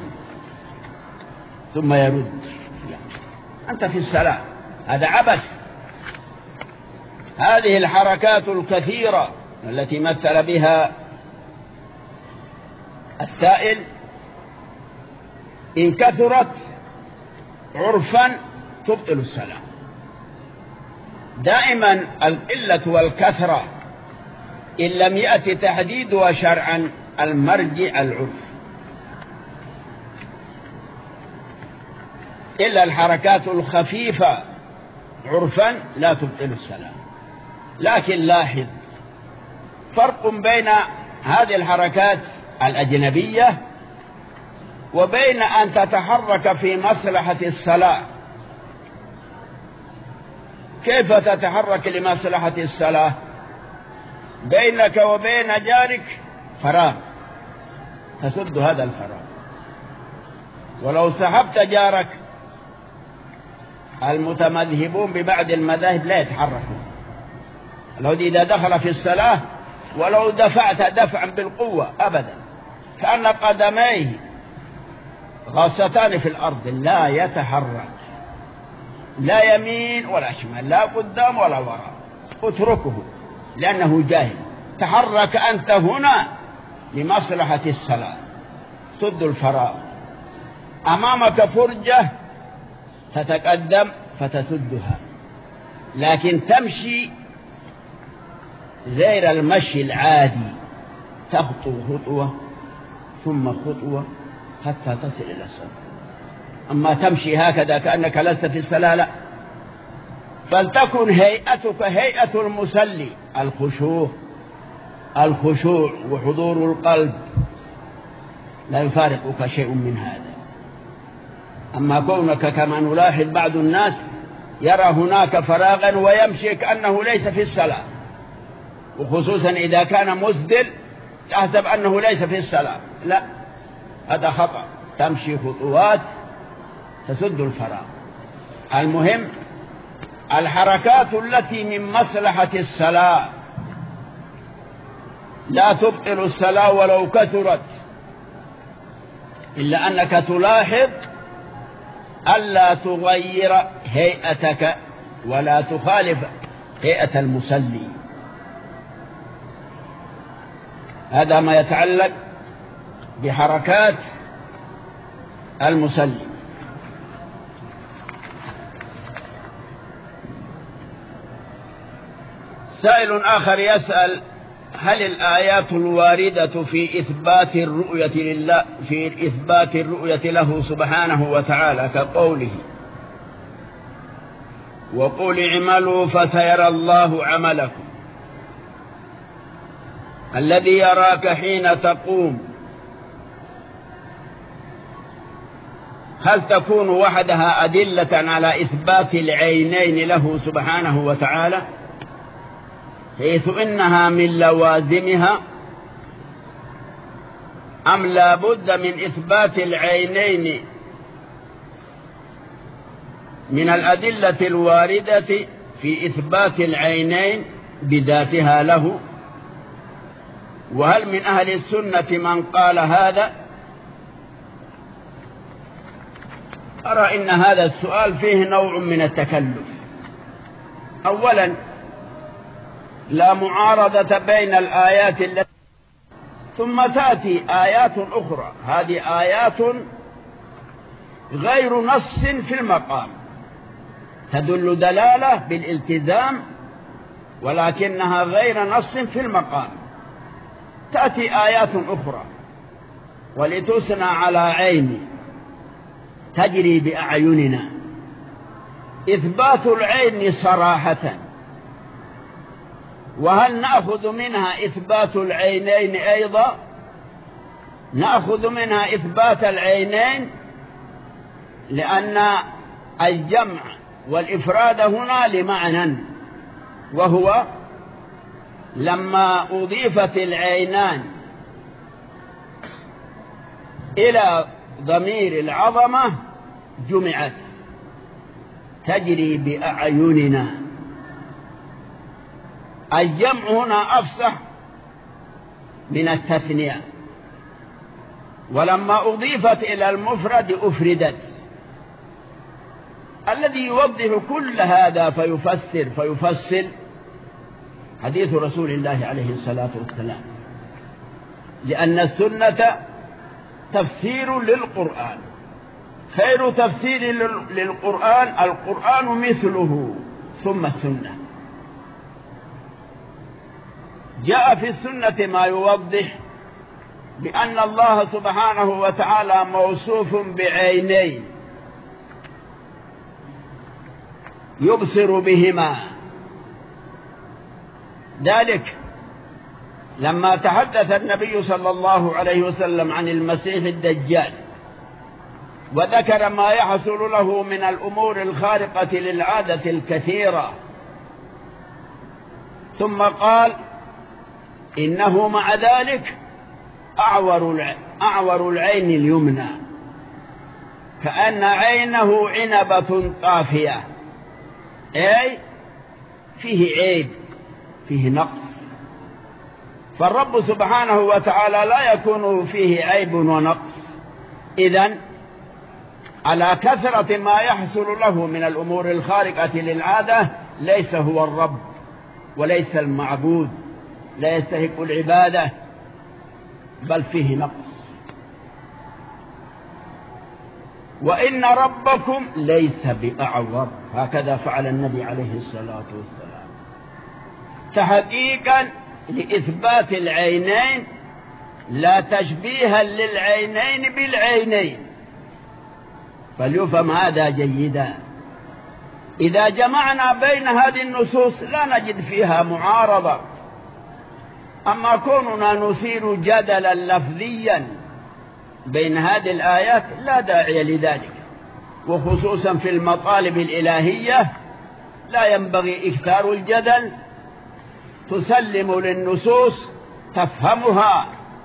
ثم يرد. أنت في الصلاة، هذا عبث. هذه الحركات الكثيرة التي مثل بها السائل إن كثرت عرفا تبطل الصلاة. دائما القلة والكثرة إن لم يأتي تحديدها شرعا المرجع العرف، إلا الحركات الخفيفة عرفا لا تبطل الصلاة. لكن لاحظ فرق بين هذه الحركات الأجنبية وبين أن تتحرك في مصلحة الصلاة. كيف تتحرك لمصلحة الصلاة؟ بينك وبين جارك فراغ، تسد هذا الفراغ. ولو سحبت جارك، المتمذهبون ببعض المذاهب لا يتحركون. لو إذا دخل في الصلاة ولو دفعت دفعا بالقوة أبدا، كأن قدميه غاصتان في الأرض، لا يتحرك، لا يمين ولا شمال، لا قدام ولا وراء. اتركه لأنه جاهل. تحرك أنت هنا لمصلحة الصلاة، سد الفراغ. أمامك فرجة تتقدم فتسدها، لكن تمشي غير المشي العادي، تخطو خطوة ثم خطوة حتى تصل إلى الصلاة. أما تمشي هكذا كأنك لست في الصلاة لا، فلتكن هيئتك هيئة المصلي، الخشوع الخشوع وحضور القلب، لا يفارقك شيء من هذا. أما كونك كما نلاحظ بعض الناس يرى هناك فراغا ويمشي كأنه ليس في الصلاة، وخصوصا إذا كان مسدل تحسب أنه ليس في الصلاة، لا، هذا خطأ. تمشي خطوات تسد الفراغ. المهم الحركات التي من مصلحة الصلاة لا تبطل الصلاة ولو كثرت، إلا أنك تلاحظ ألا تغير هيئتك ولا تخالف هيئة المصلي. هذا ما يتعلق بحركات المصلي. سائل آخر يسأل: هل الآيات الواردة في إثبات الرؤية لله في إثبات الرؤية له سبحانه وتعالى كقوله: وقل اعملوا فسيرى الله عملكم، الذي يراك حين تقوم، هل تكون وحدها أدلة على إثبات العينين له سبحانه وتعالى، حيث إنها من لوازمها، أم لا بد من إثبات العينين من الأدلة الواردة في إثبات العينين بذاتها له؟ وهل من أهل السنة من قال هذا؟ أرى إن هذا السؤال فيه نوع من التكلف. أولا، لا معارضة بين الآيات التي ثم تأتي آيات أخرى، هذه آيات غير نص في المقام، تدل دلالة بالالتزام ولكنها غير نص في المقام. تأتي آيات أخرى ولتصنع على عيني تجري بأعيننا، إثبات العين صراحة. وهل نأخذ منها إثبات العينين أيضا؟ نأخذ منها إثبات العينين، لأن الجمع والإفراد هنا لمعنى، وهو لما أضيفت العينان إلى ضمير العظمة جمعت تجري بأعيننا. الجمع هنا أفصح من التثنية، ولما أضيفت إلى المفرد أفردت. الذي يوضح كل هذا فيفسر فيفصل حديث رسول الله عليه الصلاة والسلام، لأن السنة تفسير للقرآن، خير تفسير للقرآن القرآن مثله ثم السنة. جاء في السنة ما يوضح بأن الله سبحانه وتعالى موصوف بعينين يبصر بهما، ذلك لما تحدث النبي صلى الله عليه وسلم عن المسيح الدجال وذكر ما يحصل له من الأمور الخارقة للعادة الكثيرة، ثم قال: إنه مع ذلك أعور أعور العين اليمنى، كأن عينه عنبة طافية، أي فيه عيب، فيه نقص. فالرب سبحانه وتعالى لا يكون فيه عيب ونقص. إذن على كثرة ما يحصل له من الأمور الخارقة للعادة ليس هو الرب وليس المعبود، لا يستحق العبادة، بل فيه نقص. وإن ربكم ليس بأعور. هكذا فعل النبي عليه الصلاة والسلام تحقيقا لإثبات العينين، لا تشبيها للعينين بالعينين. فليفهم هذا جيدا. إذا جمعنا بين هذه النصوص لا نجد فيها معارضة. أما كوننا نثير جدلا لفظيا بين هذه الآيات لا داعي لذلك، وخصوصا في المطالب الإلهية لا ينبغي إكثار الجدل. تسلم للنصوص، تفهمها،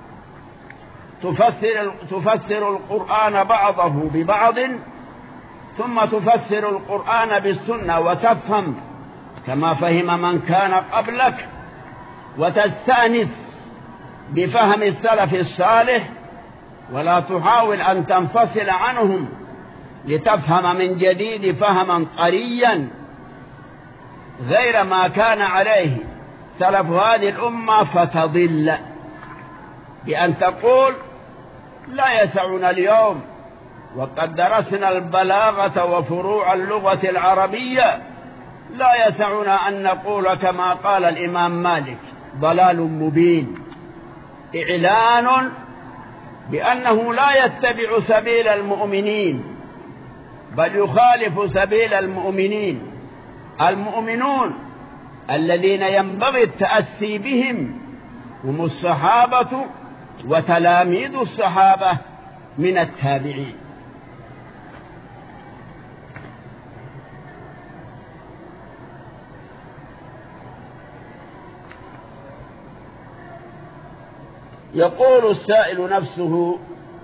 تفسر, تفسر القرآن بعضه ببعض، ثم تفسر القرآن بالسنة وتفهم كما فهم من كان قبلك، وتستأنس بفهم السلف الصالح، ولا تحاول أن تنفصل عنهم لتفهم من جديد فهما طريا غير ما كان عليه سلف هذه الأمة، فتضل بأن تقول لا يسعنا اليوم وقد درسنا البلاغة وفروع اللغة العربية، لا يسعنا أن نقول كما قال الإمام مالك ضلال مبين، إعلان بأنه لا يتبع سبيل المؤمنين بل يخالف سبيل المؤمنين. المؤمنون الذين ينبغي التأسي بهم هم الصحابة وتلاميذ الصحابة من التابعين. يقول السائل نفسه: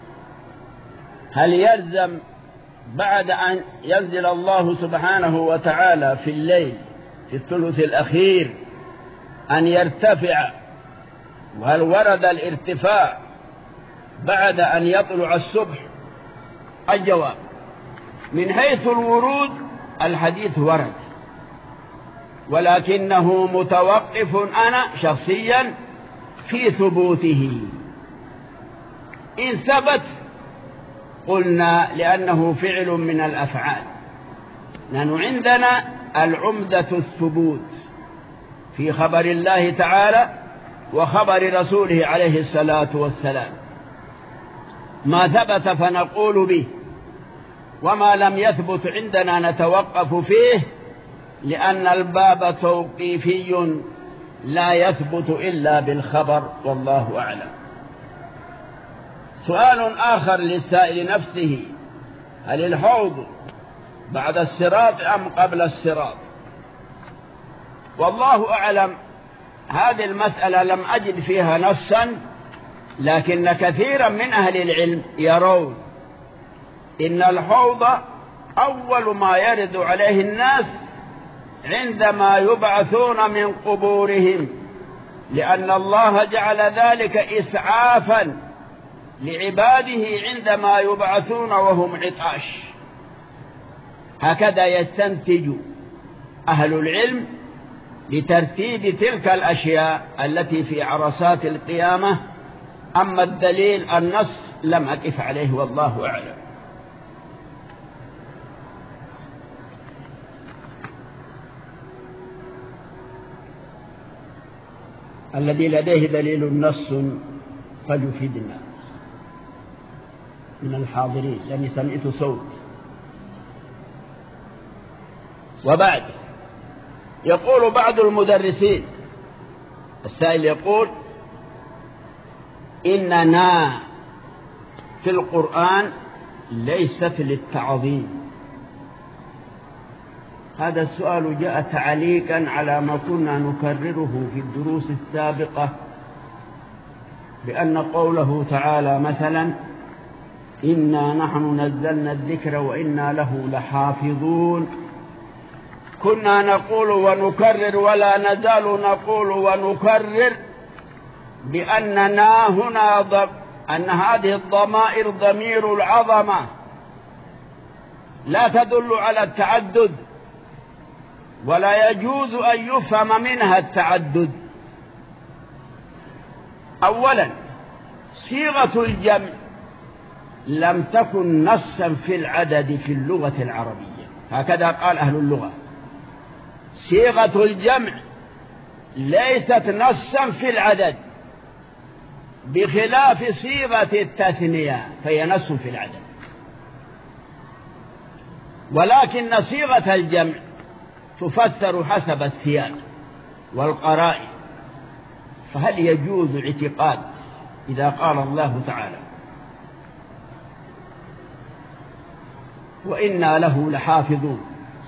هل يلزم بعد أن ينزل الله سبحانه وتعالى في الليل في الثلث الأخير أن يرتفع؟ وهل ورد الارتفاع بعد أن يطلع الصبح؟ الجواب: من حيث الورود الحديث ورد، ولكنه متوقف أنا شخصيا في ثبوته. إن ثبت قلنا لأنه فعل من الأفعال. نحن عندنا العمدة الثبوت في خبر الله تعالى وخبر رسوله عليه الصلاة والسلام. ما ثبت فنقول به، وما لم يثبت عندنا نتوقف فيه، لأن الباب توقيفي لا يثبت إلا بالخبر، والله أعلم. سؤال آخر للسائل نفسه: هل الحوض بعد الصراط أم قبل الصراط؟ والله أعلم. هذه المسألة لم أجد فيها نصا، لكن كثيرا من أهل العلم يرون إن الحوض أول ما يرد عليه الناس عندما يبعثون من قبورهم، لأن الله جعل ذلك إسعافا لعباده عندما يبعثون وهم عطاش. هكذا يستنتج أهل العلم لترتيب تلك الأشياء التي في عرصات القيامة. أما الدليل النص لم أقف عليه، والله أعلم. الذي لديه دليل نص فليفيدنا من الحاضرين، لأني سمعت صوت. وبعد يقول بعض المدرسين، السائل يقول: إننا في القرآن ليست للتعظيم. هذا السؤال جاء تعليقا على ما كنا نكرره في الدروس السابقة، بأن قوله تعالى مثلا: إنا نحن نزلنا الذكر وإنا له لحافظون، كنا نقول ونكرر ولا نزال نقول ونكرر بأننا هنا ضب أن هذه الضمائر ضمير العظمة لا تدل على التعدد، ولا يجوز أن يفهم منها التعدد. أولا، صيغة الجمع لم تكن نصا في العدد في اللغة العربية، هكذا قال أهل اللغة. صيغة الجمع ليست نصا في العدد بخلاف صيغة التثنية فهي نص في العدد، ولكن صيغة الجمع تفسر حسب السياق والقرائن. فهل يجوز الاعتقاد إذا قال الله تعالى وإنا له لحافظون،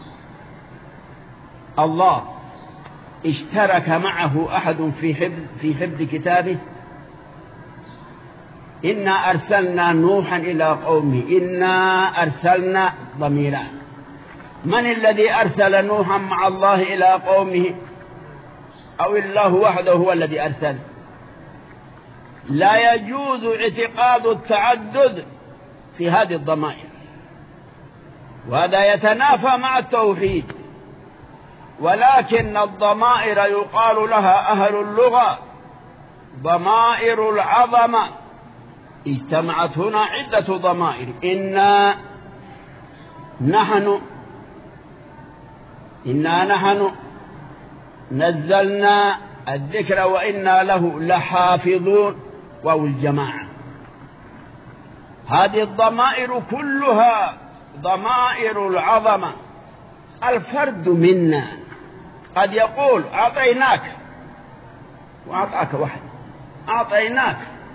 الله اشترك معه أحد في حفظ في حفظ كتابه؟ إنا أرسلنا نوحا إلى قومه، إنا أرسلنا ضميرا، من الذي أرسل نوحا مع الله إلى قومه؟ أو الله وحده هو الذي أرسل؟ لا يجوز اعتقاد التعدد في هذه الضمائر، وهذا يتنافى مع التوحيد. ولكن الضمائر يقال لها أهل اللغة ضمائر العظمة، اجتمعت هنا عدة ضمائر. إنا نحن إنا نحن نزلنا الذكر وإنا له لحافظون، واو الجماعة. هذه الضمائر كلها ضمائر العظمة. الفرد منا قد يقول أعطيناك وأعطاك واحد، أعطيناك،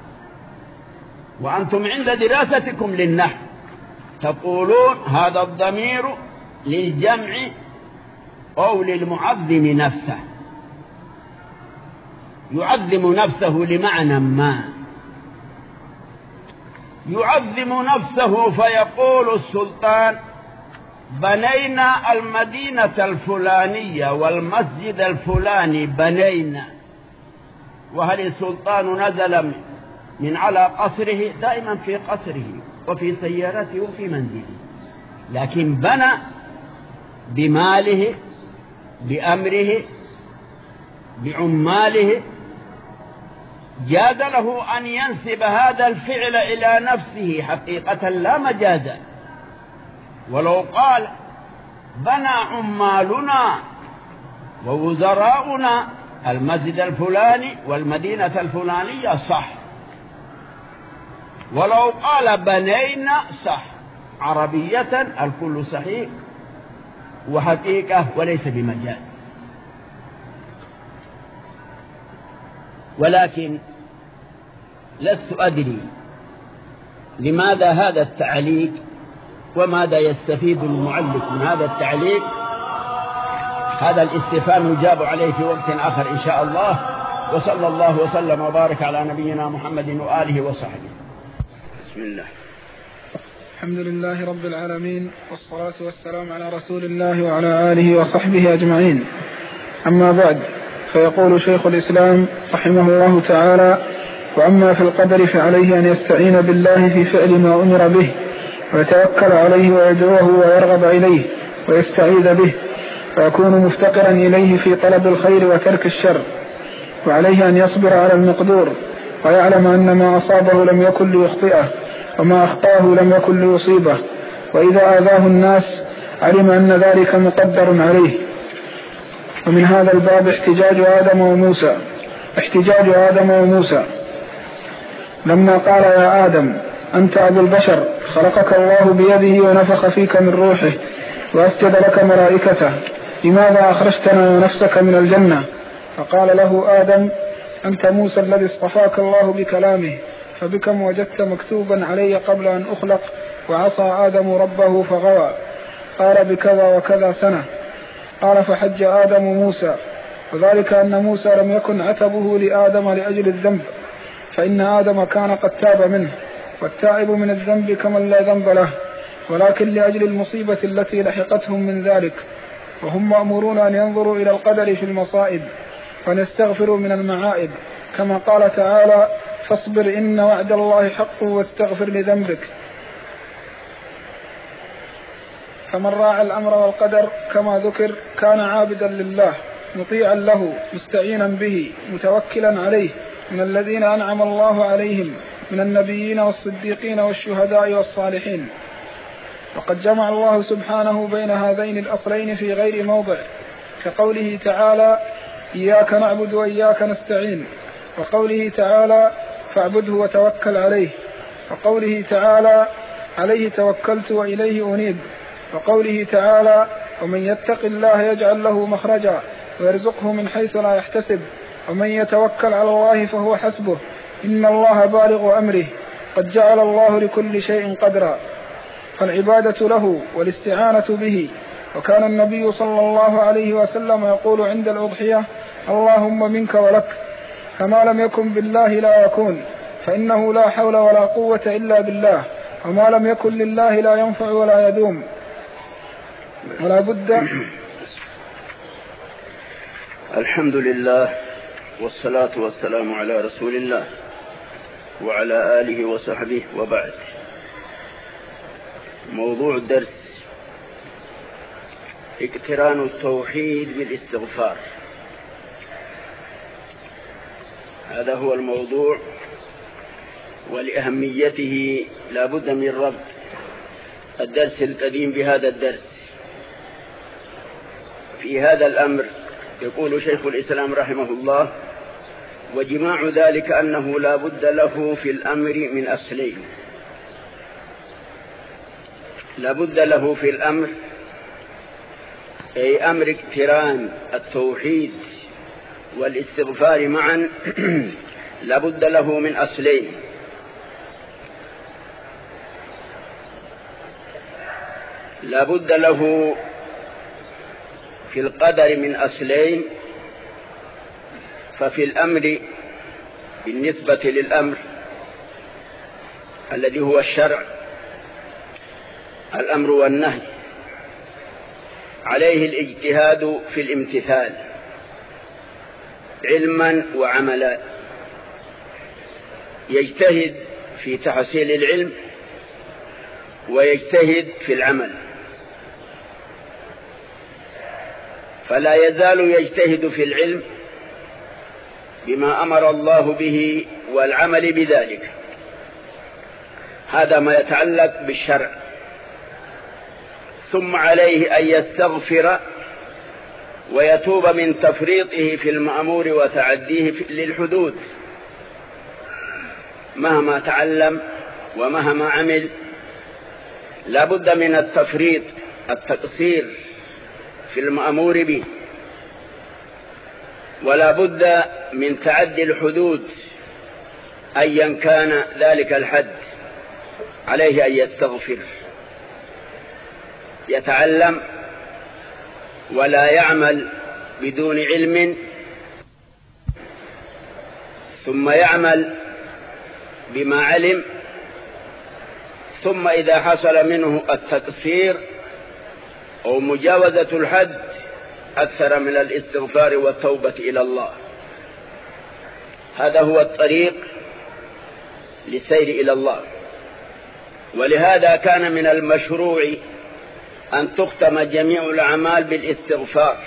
وأنتم عند دراستكم للنحو تقولون هذا الضمير للجمع أو للمعظم نفسه، يعظم نفسه لمعنى ما، يعظم نفسه فيقول السلطان بنينا المدينة الفلانية والمسجد الفلاني بنينا. وهل السلطان نزل من على قصره؟ دائما في قصره وفي سيارته وفي منزله، لكن بنى بماله بأمره بعماله. جاز له أن ينسب هذا الفعل إلى نفسه حقيقة لا مجازا. ولو قال بنى عمالنا ووزراؤنا المسجد الفلاني والمدينة الفلانية صح، ولو قال بنينا صح، عربية الكل صحيح وحقيقة وليس بمجاز. ولكن لست أدري لماذا هذا التعليق وماذا يستفيد المؤلف من هذا التعليق. هذا الاستفهام يجاب عليه في وقت آخر إن شاء الله. وصلى الله وسلم وبارك على نبينا محمد وآله وصحبه. بسم الله. الحمد لله رب العالمين، والصلاة والسلام على رسول الله وعلى آله وصحبه أجمعين. أما بعد، فيقول شيخ الإسلام رحمه الله تعالى: وأما في القدر فعليه أن يستعين بالله في فعل ما أمر به، ويتوكل عليه ويدعوه ويرغب إليه ويستعيذ به، ويكون مفتقرا إليه في طلب الخير وترك الشر. وعليه أن يصبر على المقدور، ويعلم أن ما أصابه لم يكن ليخطئه، وما أخطاه لم يكن ليصيبه. وإذا آذاه الناس علم أن ذلك مقدر عليه. ومن هذا الباب احتجاج آدم وموسى احتجاج آدم وموسى لما قال: يا آدم أنت أبو البشر، خلقك الله بيده ونفخ فيك من روحه وأسجد لك ملائكته، لماذا أخرجتنا ونفسك من الجنة؟ فقال له آدم: أنت موسى الذي اصطفاك الله بكلامه، فبكم وجدت مكتوبا علي قبل أن أخلق، وعصى آدم ربه فغوى، قال بكذا وكذا سنة. قال: فحج آدم موسى، وذلك أن موسى لم يكن عتبه لآدم لأجل الذنب، فإن آدم كان قد تاب منه، والتائب من الذنب كمن لا ذنب له، ولكن لأجل المصيبة التي لحقتهم من ذلك. وهم مأمورون أن ينظروا إلى القدر في المصائب وأن يستغفروا من المعائب، كما قال تعالى: فاصبر إن وعد الله حق واستغفر لذنبك. فمن راعى الأمر والقدر كما ذكر كان عابدا لله مطيعا له مستعينا به متوكلا عليه من الذين أنعم الله عليهم من النبيين والصديقين والشهداء والصالحين. وقد جمع الله سبحانه بين هذين الأصلين في غير موضع، كقوله تعالى إياك نعبد وإياك نستعين، وقوله تعالى فاعبده وتوكل عليه، وقوله تعالى عليه توكلت وإليه أنيب، وقوله تعالى ومن يتق الله يجعل له مخرجا ويرزقه من حيث لا يحتسب ومن يتوكل على الله فهو حسبه إن الله بالغ أمره قد جعل الله لكل شيء قدرا. فالعبادة له والاستعانة به. وكان النبي صلى الله عليه وسلم يقول عند الأضحية اللهم منك ولك، فما لم يكن بالله لا يكون، فإنه لا حول ولا قوة إلا بالله، وما لم يكن لله لا ينفع ولا يدوم. ولا بد. الحمد لله والصلاة والسلام على رسول الله وعلى آله وصحبه، وبعد. موضوع الدرس اقتران التوحيد بالاستغفار، هذا هو الموضوع، ولأهميته لا بد من ربط الدرس القديم بهذا الدرس. في هذا الأمر يقول شيخ الإسلام رحمه الله: وجماع ذلك أنه لا بد له في الأمر من أصلين. لا بد له في الأمر، أي أمر اقتران التوحيد والاستغفار معا، لا بد له من أصلين. لا بد له في القدر من أصلين. ففي الأمر بالنسبة للأمر الذي هو الشرع، الأمر والنهي، عليه الاجتهاد في الامتثال علما وعملا. يجتهد في تحصيل العلم ويجتهد في العمل، فلا يزال يجتهد في العلم بما أمر الله به والعمل بذلك. هذا ما يتعلق بالشرع. ثم عليه أن يستغفر ويتوب من تفريطه في المأمور وتعديه للحدود، مهما تعلم ومهما عمل لا بد من التفريط، التقصير في المأمور به، ولا بد من تعدي الحدود أيا كان ذلك الحد. عليه أن يستغفر، يتعلم ولا يعمل بدون علم، ثم يعمل بما علم، ثم إذا حصل منه التقصير أو مجاوزة الحد أكثر من الاستغفار والتوبة إلى الله. هذا هو الطريق للسير إلى الله. ولهذا كان من المشروع أن تختم جميع الأعمال بالاستغفار.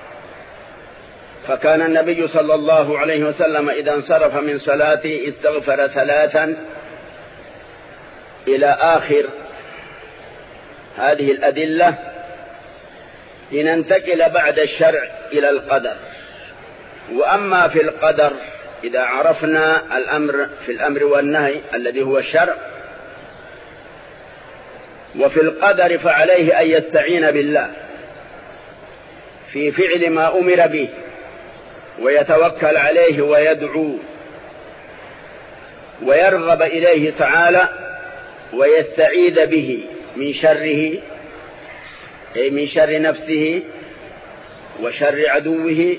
فكان النبي صلى الله عليه وسلم إذا انصرف من صلاته استغفر ثلاثا إلى آخر هذه الأدلة، لننتقل بعد الشرع إلى القدر. وأما في القدر إذا عرفنا الأمر في الأمر والنهي الذي هو الشرع، وفي القدر فعليه أن يستعين بالله في فعل ما أمر به، ويتوكل عليه ويدعو ويرغب إليه تعالى، ويستعيذ به من شره، أي من شر نفسه وشر عدوه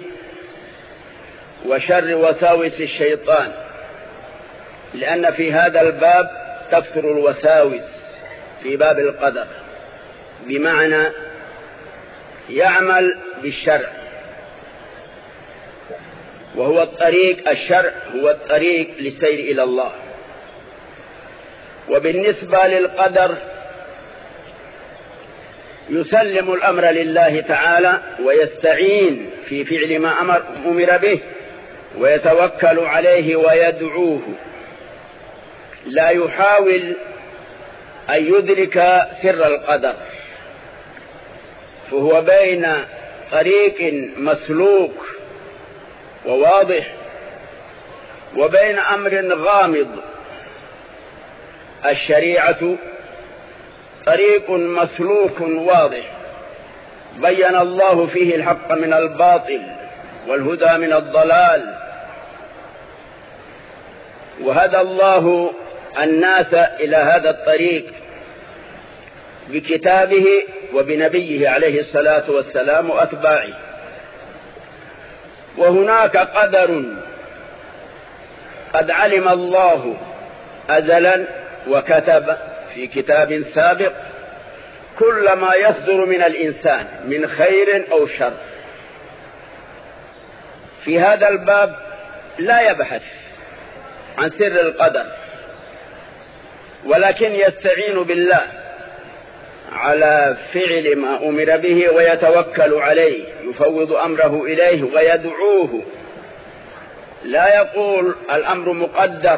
وشر وساوس الشيطان، لأن في هذا الباب تكثر الوساوس في باب القدر، بمعنى يعمل بالشرع، وهو الطريق، الشرع هو الطريق للسير إلى الله. وبالنسبة للقدر يسلم الأمر لله تعالى ويستعين في فعل ما أمر أمر به، ويتوكل عليه ويدعوه لا يحاول أن يدرك سر القدر، فهو بين طريق مسلوك وواضح وبين أمر غامض. الشريعة طريق مسلوك واضح بين الله فيه الحق من الباطل والهدى من الضلال، وهدى الله الناس إلى هذا الطريق بكتابه وبنبيه عليه الصلاة والسلام وأتباعه. وهناك قدر قد علم الله أزلا وكتب في كتاب سابق كل ما يصدر من الإنسان من خير أو شر. في هذا الباب لا يبحث عن سر القدر، ولكن يستعين بالله على فعل ما أمر به ويتوكل عليه، يفوض أمره إليه ويدعوه. لا يقول الأمر مقدر،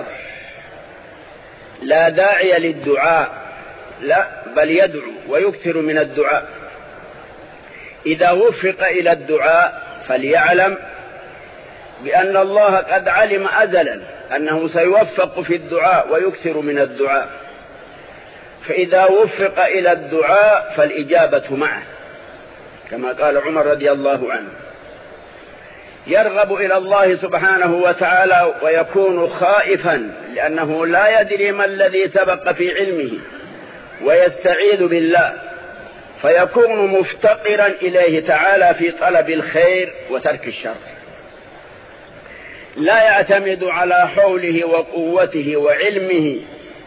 لا داعي للدعاء، لا، بل يدعو ويكثر من الدعاء. إذا وفق إلى الدعاء فليعلم بأن الله قد علم أزلا أنه سيوفق في الدعاء ويكثر من الدعاء، فإذا وفق إلى الدعاء فالإجابة معه، كما قال عمر رضي الله عنه. يرغب إلى الله سبحانه وتعالى ويكون خائفا لأنه لا يدري ما الذي سبق في علمه، ويستعيذ بالله فيكون مفتقرا إليه تعالى في طلب الخير وترك الشر. لا يعتمد على حوله وقوته وعلمه،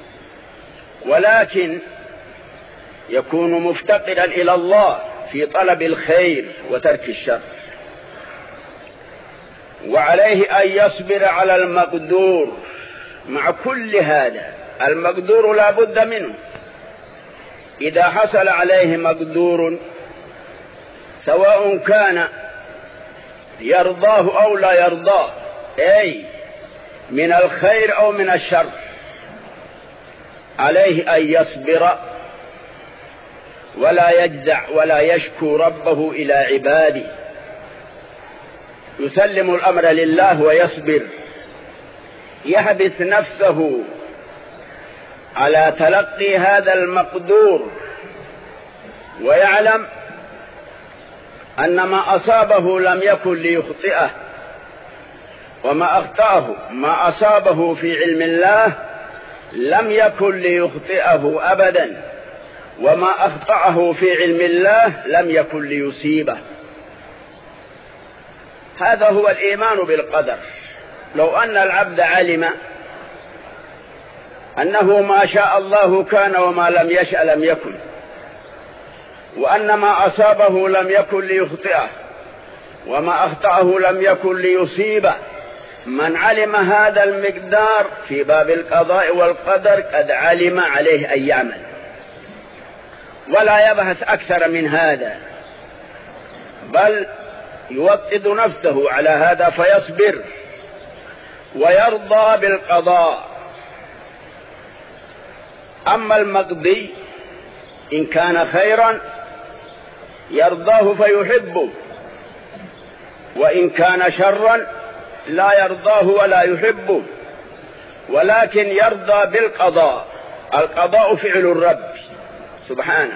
ولكن يكون مفتقرا إلى الله في طلب الخير وترك الشر. وعليه أن يصبر على المقدور. مع كل هذا المقدور لا بد منه. إذا حصل عليه مقدور سواء كان يرضاه أو لا يرضاه، أي من الخير أو من الشر، عليه أن يصبر ولا يجزع ولا يشكو ربه إلى عباده، يسلم الأمر لله ويصبر، يحبس نفسه على تلقي هذا المقدور، ويعلم أن ما أصابه لم يكن ليخطئه، وما أخطأه ما أصابه في علم الله لم يكن ليخطئه أبدا، وما أخطأه في علم الله لم يكن ليصيبه. هذا هو الإيمان بالقدر. لو أن العبد علم أنه ما شاء الله كان وما لم يشأ لم يكن، وأن ما أصابه لم يكن ليخطئه وما أخطأه لم يكن ليصيبه، من علم هذا المقدار في باب القضاء والقدر قد علم عليه أن يعمل، ولا يبحث أكثر من هذا، بل يوطد نفسه على هذا فيصبر ويرضى بالقضاء. أما المقضي إن كان خيرا يرضاه فيحبه، وإن كان شرا لا يرضاه ولا يحبه، ولكن يرضى بالقضاء. القضاء فعل الرب سبحانه،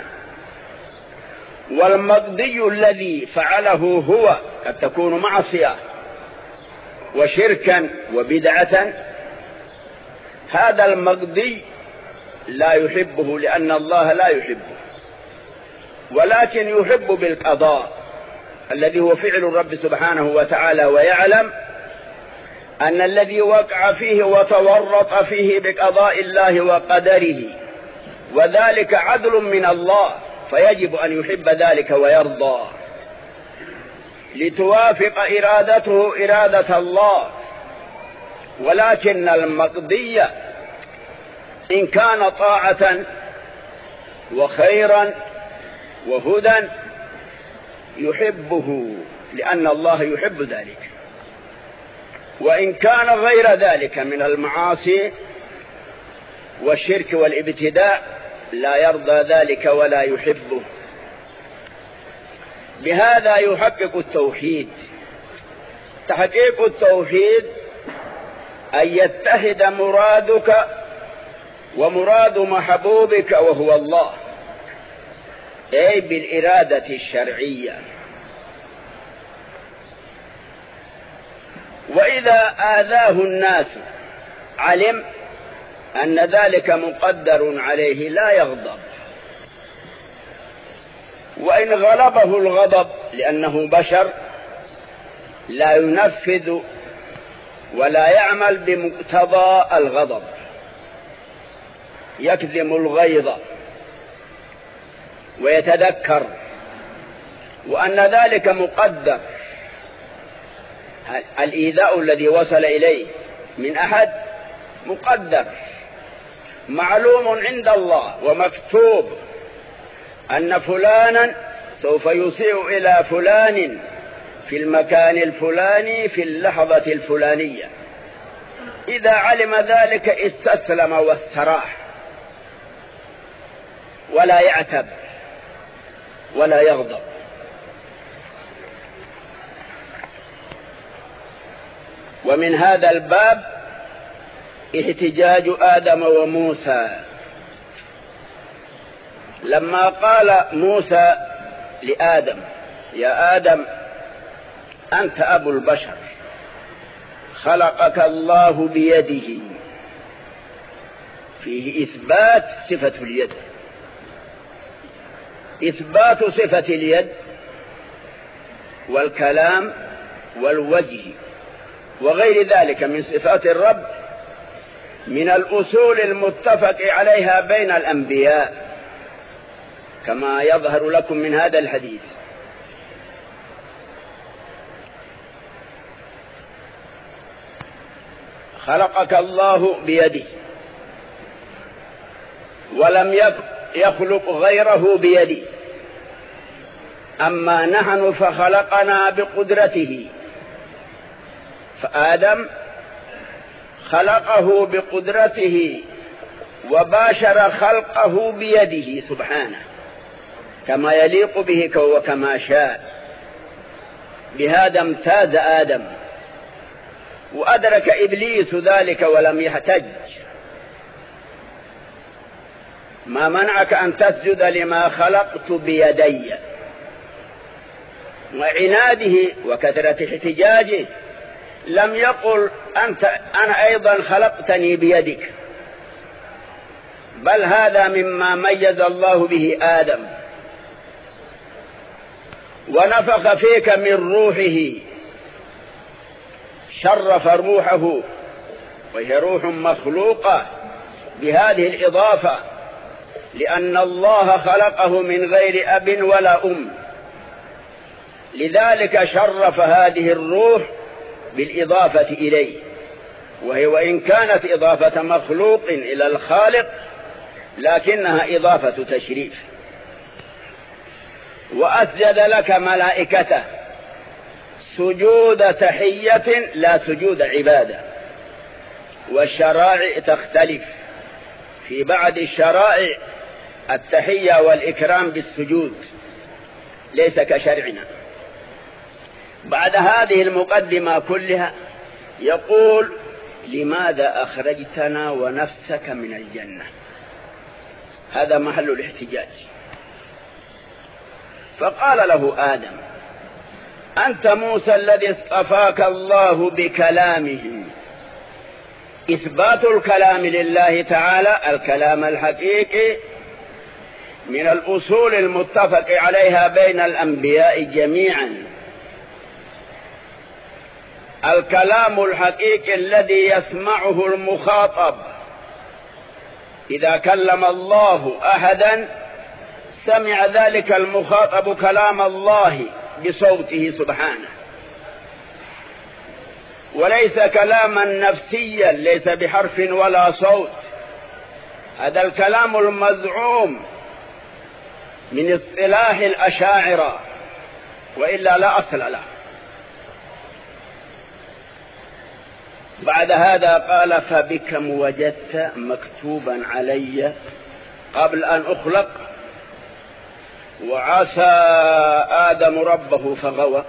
والمقضي الذي فعله هو قد تكون معصية وشركا وبدعة، هذا المقضي لا يحبه لأن الله لا يحبه، ولكن يحب بالقضاء الذي هو فعل الرب سبحانه وتعالى، ويعلم أن الذي وقع فيه وتورط فيه بقضاء الله وقدره وذلك عدل من الله، فيجب أن يحب ذلك ويرضى لتوافق إرادته إرادة الله. ولكن المقضي إن كان طاعة وخيرا وهدى يحبه لأن الله يحب ذلك، وإن كان غير ذلك من المعاصي والشرك والابتداع لا يرضى ذلك ولا يحبه. بهذا يحقق التوحيد. تحقيق التوحيد أن يتحد مرادك ومراد محبوبك وهو الله، أي بالإرادة الشرعية. وإذا آذاه الناس علم أن ذلك مقدر عليه لا يغضب، وإن غلبه الغضب لأنه بشر لا ينفذ ولا يعمل بمقتضى الغضب، يكظم الغيظ ويتذكر وأن ذلك مقدر. الإيذاء الذي وصل إليه من أحد مقدر معلوم عند الله ومكتوب أن فلانا سوف يسيء إلى فلان في المكان الفلاني في اللحظة الفلانية. إذا علم ذلك استسلم واستراح ولا يعتب ولا يغضب. ومن هذا الباب احتجاج آدم وموسى لما قال موسى لآدم: يا آدم أنت أبو البشر، خلقك الله بيده، فيه إثبات صفة اليد، إثبات صفة اليد والكلام والوجه وغير ذلك من صفات الرب من الأصول المتفق عليها بين الأنبياء كما يظهر لكم من هذا الحديث. خلقك الله بيده ولم يخلق غيره بيده، أما نحن فخلقنا بقدرته، فآدم خلقه بقدرته وباشر خلقه بيده سبحانه كما يليق به وكما شاء. بهذا امتاز آدم، وأدرك إبليس ذلك ولم يحتج. ما منعك أن تسجد لما خلقت بيدي؟ وعناده وكثرة احتجاجه لم يقل أنت أنا أيضا خلقتني بيدك، بل هذا مما ميز الله به آدم. ونفخ فيك من روحه، شرف روحه وهي روح مخلوقة بهذه الإضافة، لأن الله خلقه من غير أب ولا أم، لذلك شرف هذه الروح بالإضافة إليه، وهي وإن كانت إضافة مخلوق إلى الخالق لكنها إضافة تشريف. وأسجد لك ملائكته سجود تحية لا سجود عبادة. والشرائع تختلف، في بعض الشرائع التحية والإكرام بالسجود ليس كشرعنا. بعد هذه المقدمة كلها يقول: لماذا أخرجتنا ونفسك من الجنة؟ هذا محل الاحتجاج. فقال له آدم: أنت موسى الذي اصطفاك الله بكلامه. إثبات الكلام لله تعالى الكلام الحقيقي من الأصول المتفق عليها بين الأنبياء جميعا. الكلام الحقيقي الذي يسمعه المخاطب، إذا كلم الله أحدا سمع ذلك المخاطب كلام الله بصوته سبحانه، وليس كلاما نفسيا ليس بحرف ولا صوت. هذا الكلام المزعوم من اصطلاح الأشاعرة، وإلا لا أصل له. بعد هذا قال فبكم وجدت مكتوبا علي قبل أن أخلق وعصى آدم ربه فغوى.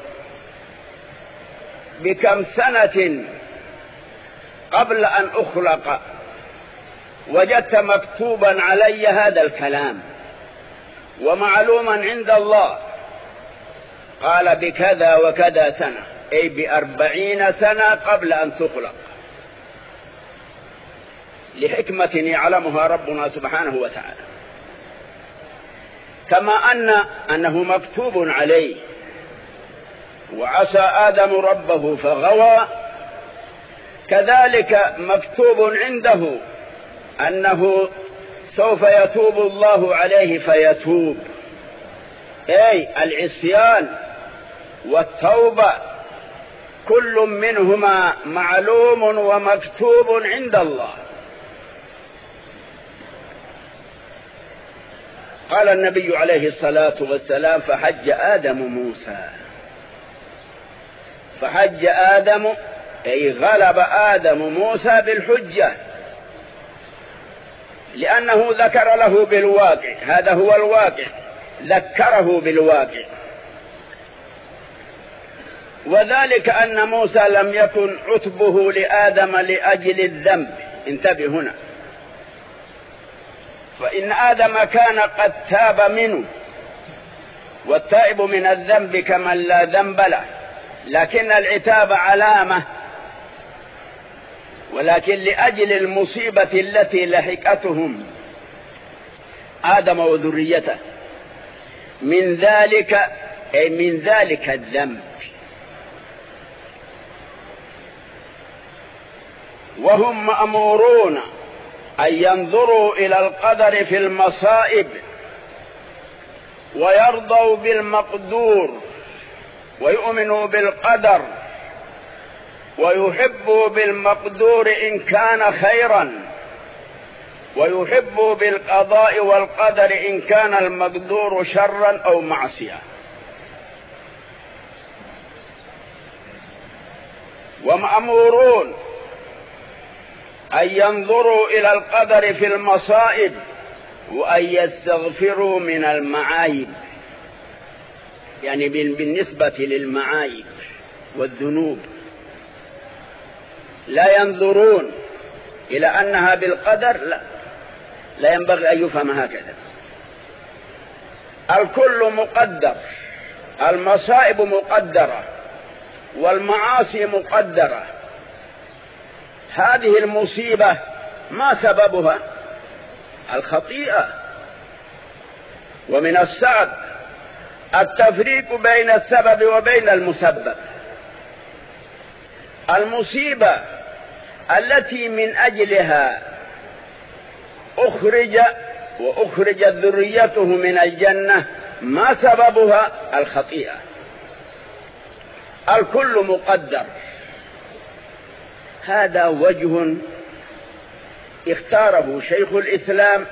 بكم سنة قبل أن أخلق وجدت مكتوبا علي هذا الكلام ومعلوما عند الله. قال بكذا وكذا سنة، أي بأربعين سنة قبل أن تخلق، لحكمة يعلمها ربنا سبحانه وتعالى. كما أن أنه مكتوب عليه وعصى آدم ربه فغوى، كذلك مكتوب عنده أنه سوف يتوب الله عليه فيتوب، أي العصيان والتوبة كل منهما معلوم ومكتوب عند الله. قال النبي عليه الصلاة والسلام فحج آدم موسى، فحج آدم أي غلب آدم موسى بالحجة، لأنه ذكر له بالواقع، هذا هو الواقع، ذكره بالواقع. وذلك أن موسى لم يكن عتبه لآدم لأجل الذنب، انتبه هنا، فإن آدم كان قد تاب منه، والتائب من الذنب كمن لا ذنب له، لكن العتاب علامة، ولكن لأجل المصيبة التي لحقتهم آدم وذريته من ذلك، أي من ذلك الذنب. وهم مأمورون أن ينظروا إلى القدر في المصائب ويرضوا بالمقدور ويؤمنوا بالقدر ويحبوا بالمقدور إن كان خيرا ويحبوا بالقضاء والقدر إن كان المقدور شرا أو معصية. ومأمورون أن ينظروا إلى القدر في المصائب وأن يستغفروا من المعايب، يعني بالنسبة للمعايب والذنوب لا ينظرون إلى أنها بالقدر، لا لا ينبغي أن يفهم هكذا. الكل مقدر، المصائب مقدرة والمعاصي مقدرة. هذه المصيبة ما سببها؟ الخطيئة. ومن الصعب التفريق بين السبب وبين المسبب. المصيبة التي من أجلها أخرج وأخرجت ذريته من الجنة ما سببها؟ الخطيئة. الكل مقدر. هذا وجه اختاره شيخ الإسلام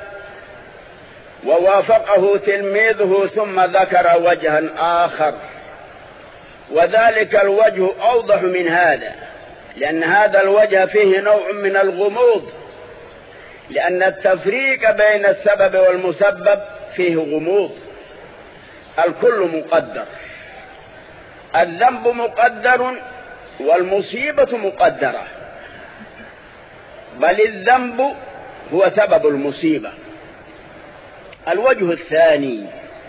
ووافقه تلميذه، ثم ذكر وجها آخر، وذلك الوجه أوضح من هذا، لأن هذا الوجه فيه نوع من الغموض، لأن التفريق بين السبب والمسبب فيه غموض. الكل مقدر، الذنب مقدر والمصيبة مقدرة، بل الذنب هو سبب المصيبة. الوجه الثاني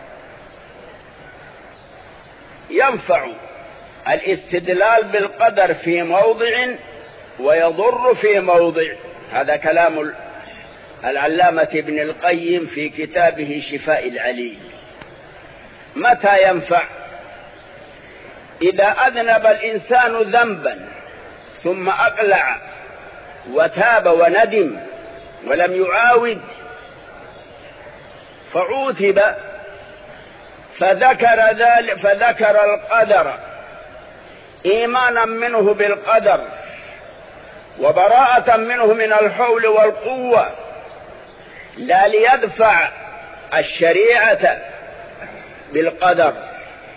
ينفع الاستدلال بالقدر في موضع ويضر في موضع. هذا كلام العلامة ابن القيم في كتابه شفاء العليل. متى ينفع؟ إذا أذنب الإنسان ذنبا ثم أقلع وتاب وندم ولم يعاود فعوتب فذكر ذلك فذكر القدر إيمانا منه بالقدر وبراءة منه من الحول والقوة، لا ليدفع الشريعة بالقدر،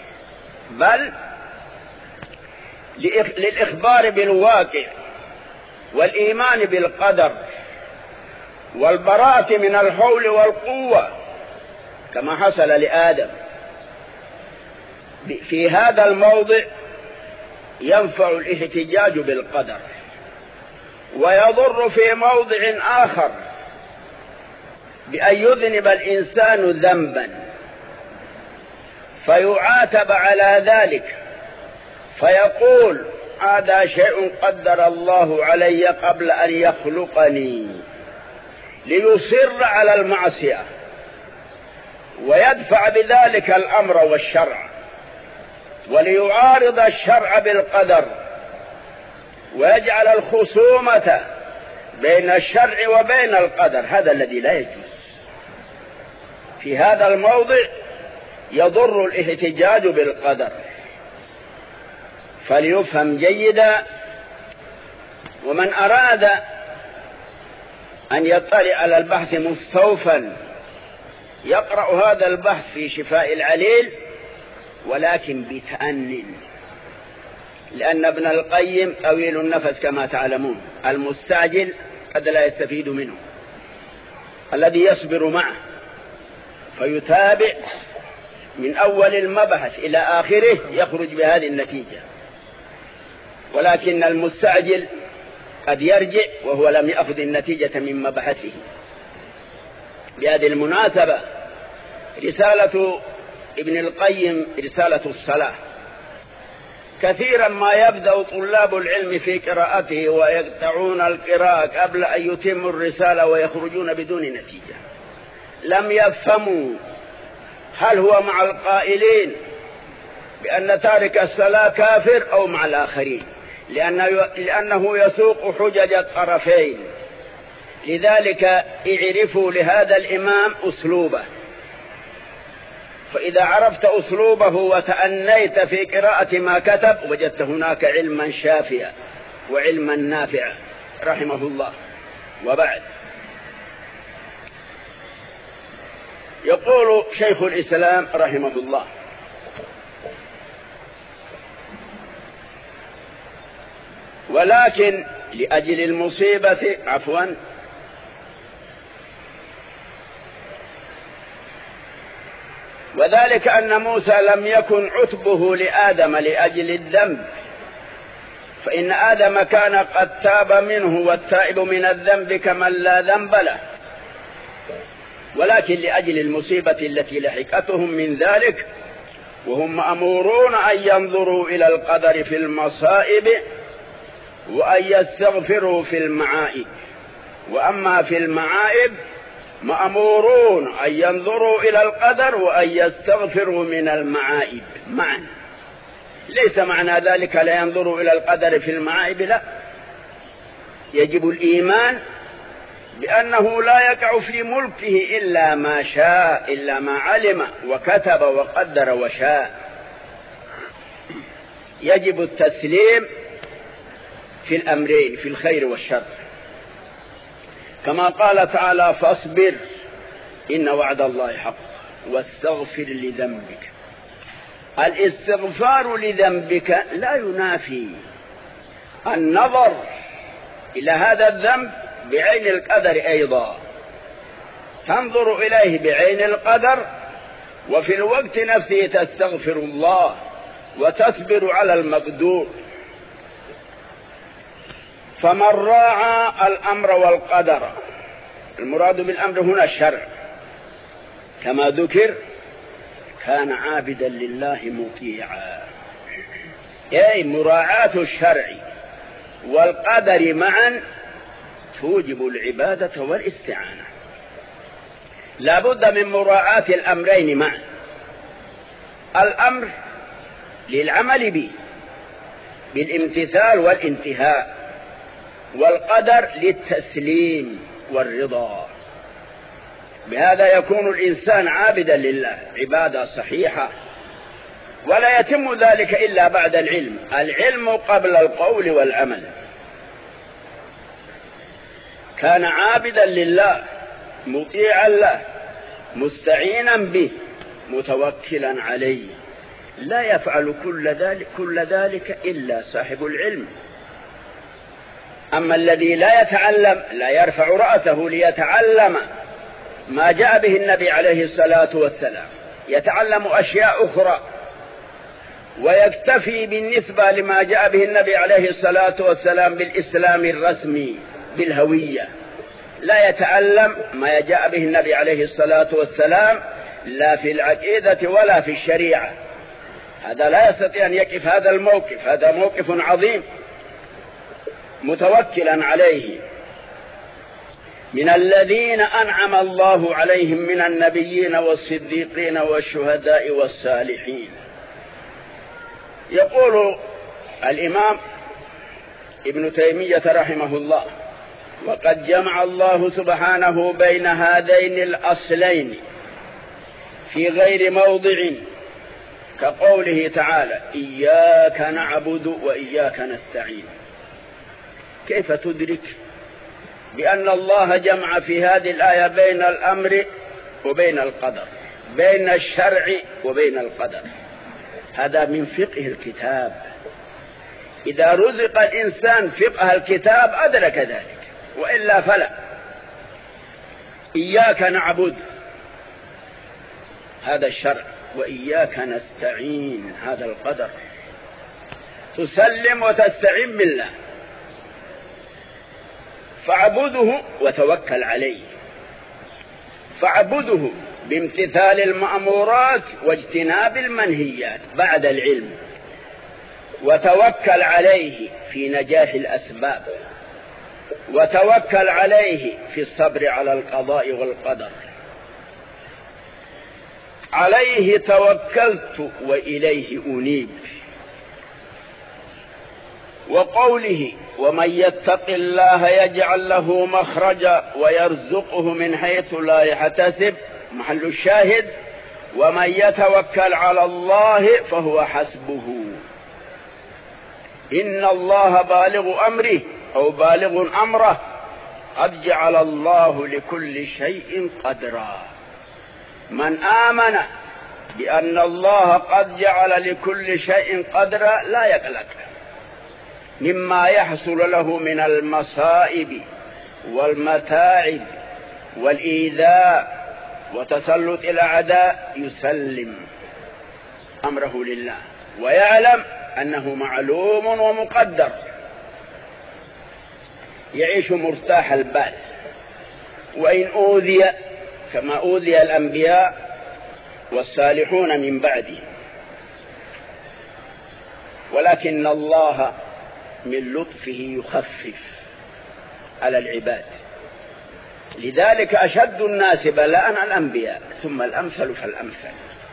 بل للإخبار بالواقع والإيمان بالقدر والبراءة من الحول والقوة كما حصل لآدم. في هذا الموضع ينفع الاحتجاج بالقدر، ويضر في موضع آخر بأن يذنب الإنسان ذنبا فيعاتب على ذلك فيقول هذا شيء قدر الله علي قبل أن يخلقني، ليصر على المعصية ويدفع بذلك الأمر والشرع، وليعارض الشرع بالقدر ويجعل الخصومة بين الشرع وبين القدر. هذا الذي لا يجوز. في هذا الموضع يضر الاحتجاج بالقدر، فليفهم جيدا. ومن أراد أن يطلع على البحث مستوفا يقرأ هذا البحث في شفاء العليل، ولكن بتأنٍ، لأن ابن القيم طويل النفس كما تعلمون. المستعجل قد لا يستفيد منه، الذي يصبر معه فيتابع من أول المبحث إلى آخره يخرج بهذه النتيجة، ولكن المستعجل قد يرجع وهو لم يأخذ النتيجة من مبحثه. بهذه المناسبة رسالة ابن القيم رسالة الصلاة كثيرا ما يبدأ طلاب العلم في قراءته ويقطعون القراءة قبل أن يتموا الرسالة ويخرجون بدون نتيجة. لم يفهموا هل هو مع القائلين بأن تارك الصلاة كافر أو مع الآخرين، لأنه يسوق حجج الطرفين. لذلك اعرفوا لهذا الإمام أسلوبه، فإذا عرفت أسلوبه وتأنيت في قراءة ما كتب وجدت هناك علما شافيا وعلما نافعا رحمه الله. وبعد، يقول شيخ الإسلام رحمه الله: ولكن لأجل المصيبة عفوا وذلك أن موسى لم يكن عتبه لآدم لأجل الذنب، فإن آدم كان قد تاب منه، والتائب من الذنب كمن لا ذنب له، ولكن لأجل المصيبة التي لحقتهم من ذلك، وهم مأمورون أن ينظروا إلى القدر في المصائب وأن يستغفروا في المعائب. وأما في المعائب مأمورون أن ينظروا إلى القدر وأن يستغفروا من المعائب معا. ليس معنى ذلك لا ينظروا إلى القدر في المعائب، لا، يجب الإيمان بأنه لا يقع في ملكه إلا ما شاء، إلا ما علم وكتب وقدر وشاء. يجب التسليم في الأمرين، في الخير والشر، كما قال تعالى: فاصبر إن وعد الله حق واستغفر لذنبك. الاستغفار لذنبك لا ينافي النظر إلى هذا الذنب بعين القدر، أيضا تنظر إليه بعين القدر وفي الوقت نفسه تستغفر الله وتصبر على المقدور. فمن راعى الأمر والقدر، المراد بالأمر هنا الشرع كما ذكر، كان عابدا لله مطيعا. أي مراعاة الشرع والقدر معا توجب العبادة والاستعانة. لا بد من مراعاة الأمرين معا، الأمر للعمل به بالامتثال والانتهاء، والقدر للتسليم والرضا. بهذا يكون الإنسان عابدا لله عبادة صحيحة، ولا يتم ذلك إلا بعد العلم، العلم قبل القول والعمل. كان عابدا لله مطيعا له مستعينا به متوكلا عليه، لا يفعل كل ذلك, كل ذلك إلا صاحب العلم. أما الذي لا يتعلم لا يرفع رأسه ليتعلم ما جاء به النبي عليه الصلاة والسلام، يتعلم أشياء أخرى ويكتفي بالنسبة لما جاء به النبي عليه الصلاة والسلام بالإسلام الرسمي بالهوية، لا يتعلم ما جاء به النبي عليه الصلاة والسلام لا في العقيدة ولا في الشريعة، هذا لا يستطيع أن يقف هذا الموقف، هذا موقف عظيم متوكلا عليه. من الذين أنعم الله عليهم من النبيين والصديقين والشهداء والصالحين. يقول الإمام ابن تيمية رحمه الله: وقد جمع الله سبحانه بين هذين الأصلين في غير موضع، كقوله تعالى: إياك نعبد وإياك نستعين. كيف تدرك بأن الله جمع في هذه الآية بين الأمر وبين القدر، بين الشرع وبين القدر؟ هذا من فقه الكتاب. إذا رزق الإنسان فقه الكتاب أدرك ذلك، وإلا فلا. إياك نعبد هذا الشرع، وإياك نستعين هذا القدر. تسلم وتستعين بالله، فاعبده وتوكل عليه. فاعبده بامتثال المأمورات واجتناب المنهيات بعد العلم، وتوكل عليه في نجاح الأسباب، وتوكل عليه في الصبر على القضاء والقدر. عليه توكلت وإليه أنيب. وقوله: ومن يتق الله يجعل له مخرجا ويرزقه من حيث لا يحتسب، محل الشاهد: ومن يتوكل على الله فهو حسبه. إن الله بالغ أمره أو بالغ أمره، قد جعل الله لكل شيء قدرا. من آمن بأن الله قد جعل لكل شيء قدرا لا يقلق مما يحصل له من المصائب والمتاعب والإيذاء وتسلط الأعداء، يسلم أمره لله ويعلم أنه معلوم ومقدر، يعيش مرتاح البال. وإن أوذي كما أوذي الأنبياء والصالحون من بعده، ولكن الله من لطفه يخفف على العباد. لذلك أشد الناس بلاء الأنبياء، ثم الأمثل فالأمثل.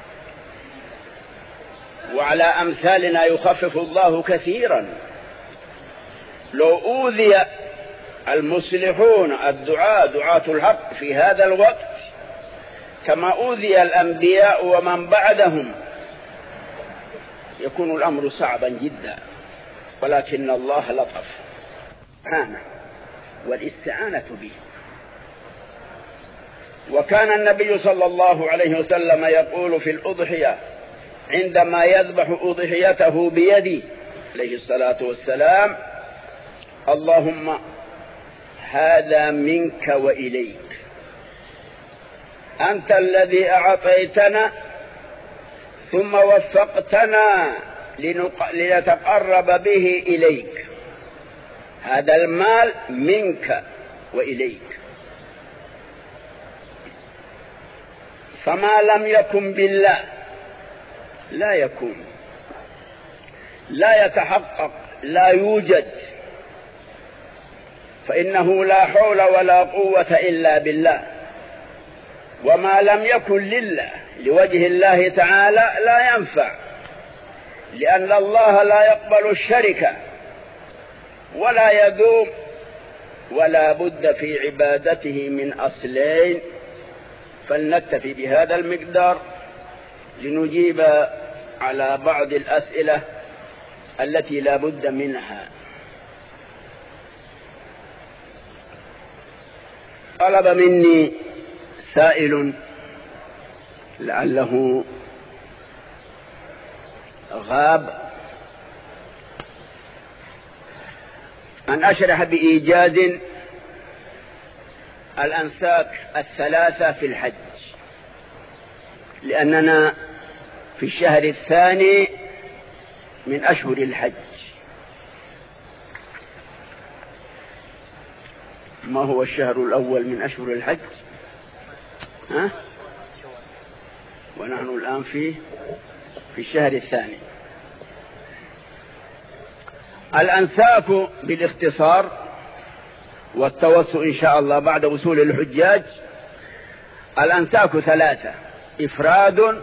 وعلى أمثالنا يخفف الله كثيرا. لو أوذي المصلحون الدعاة دعاة الحق في هذا الوقت كما أوذي الأنبياء ومن بعدهم يكون الأمر صعبا جدا، ولكن الله لطف سبحانه والاستعانة به. وكان النبي صلى الله عليه وسلم يقول في الأضحية عندما يذبح أضحيته بيده عليه الصلاة والسلام: اللهم هذا منك وإليك، أنت الذي أعطيتنا ثم وفقتنا لنتقرب به إليك، هذا المال منك وإليك، فما لم يكن بالله لا يكون، لا يتحقق، لا يوجد، فإنه لا حول ولا قوة إلا بالله. وما لم يكن لله لوجه الله تعالى لا ينفع، لأن الله لا يقبل الشرك ولا يدوم، ولا بد في عبادته من أصلين. فلنكتفي بهذا المقدار لنجيب على بعض الأسئلة التي لا بد منها. طلب مني سائل لعله غاب أن أشرح بإيجاز الأنساك الثلاثة في الحج، لأننا في الشهر الثاني من أشهر الحج. ما هو الشهر الأول من أشهر الحج؟ ها؟ ونحن الآن في في الشهر الثاني. الأنساك بالاختصار والتوسع إن شاء الله بعد وصول الحجاج. الأنساك ثلاثة: إفراد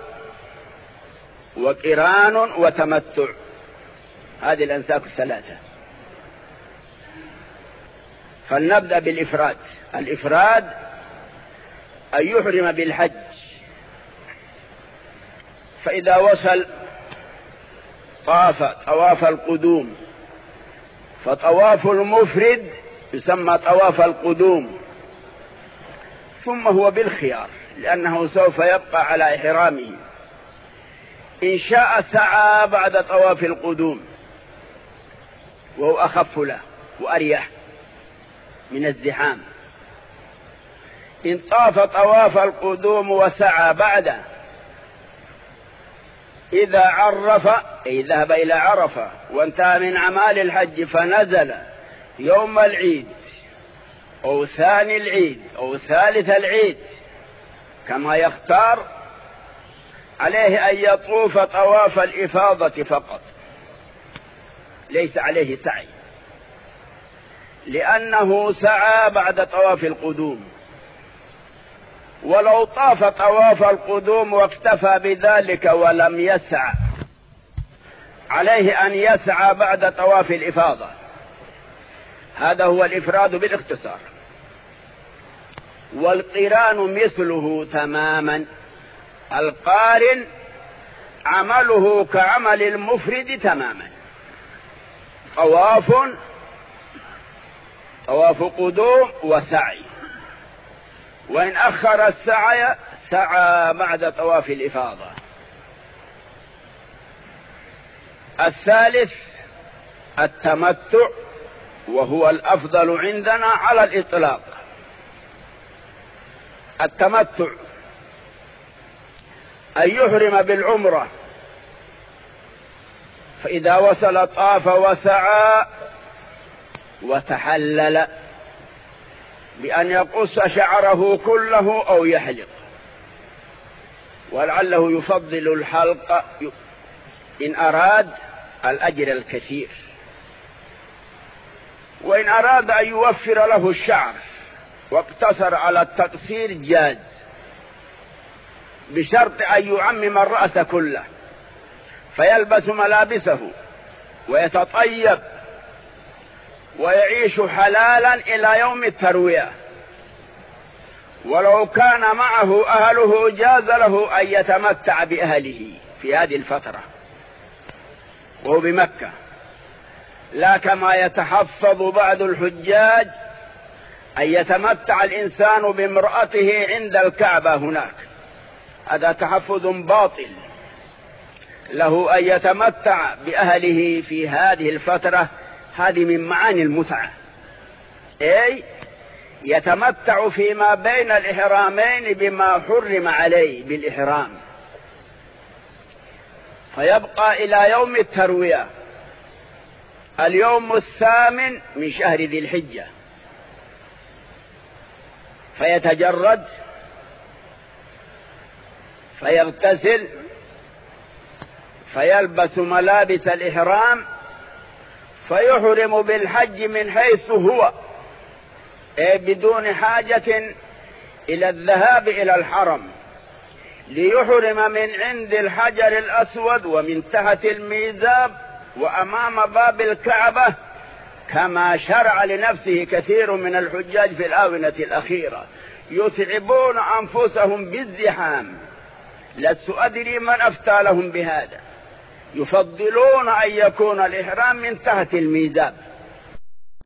وقران وتمتع. هذه الأنساك الثلاثة. فلنبدأ بالإفراد. الإفراد أن يحرم بالحج، فإذا وصل طاف طواف القدوم، فطواف المفرد يسمى طواف القدوم، ثم هو بالخيار لأنه سوف يبقى على إحرامه. إن شاء سعى بعد طواف القدوم وهو أخف له وأريح من الزحام. إن طاف طواف القدوم وسعى بعده، إذا عرف أي ذهب إلى عرفة وانتهى من أعمال الحج فنزل يوم العيد أو ثاني العيد أو ثالث العيد كما يختار، عليه أن يطوف طواف الإفاضة فقط، ليس عليه سعي، لأنه سعى بعد طواف القدوم. ولو طاف طواف القدوم واكتفى بذلك ولم يسعى، عليه أن يسعى بعد طواف الإفاضة. هذا هو الإفراد بالاختصار. والقران مثله تماما. القارن عمله كعمل المفرد تماما، طواف طواف قدوم وسعي، وإن أخر السعي سعى بعد طواف الإفاضة. الثالث التمتع، وهو الأفضل عندنا على الإطلاق. التمتع أن يحرم بالعمرة، فإذا وصل طاف وسعى وتحلل بأن يقص شعره كله أو يحلق، ولعله يفضل الحلق إن أراد الأجر الكثير، وإن أراد أن يوفر له الشعر واقتصر على التقصير جاز، بشرط أن يعمم الرأس كله فيلبس ملابسه ويتطيب ويعيش حلالا إلى يوم التروية. ولو كان معه أهله جاز له أن يتمتع بأهله في هذه الفترة وهو بمكة، لا كما يتحفظ بعض الحجاج أن يتمتع الإنسان بامرأته عند الكعبة هناك. هذا تحفظ باطل. له أن يتمتع بأهله في هذه الفترة. هذه من معاني المتعة، أي يتمتع فيما بين الإحرامين بما حرم عليه بالإحرام، فيبقى إلى يوم التروية اليوم الثامن من شهر ذي الحجة، فيتجرد فيغتسل فيلبس ملابس الإحرام، فيحرم بالحج من حيث هو، أي بدون حاجة إلى الذهاب إلى الحرم، ليحرم من عند الحجر الأسود ومن تحت الميزاب وأمام باب الكعبة، كما شرع لنفسه كثير من الحجاج في الآونة الأخيرة يتعبون أنفسهم بالزحام. لست أدري من أفتى لهم بهذا. يفضلون أن يكون الإحرام من تحت الميزاب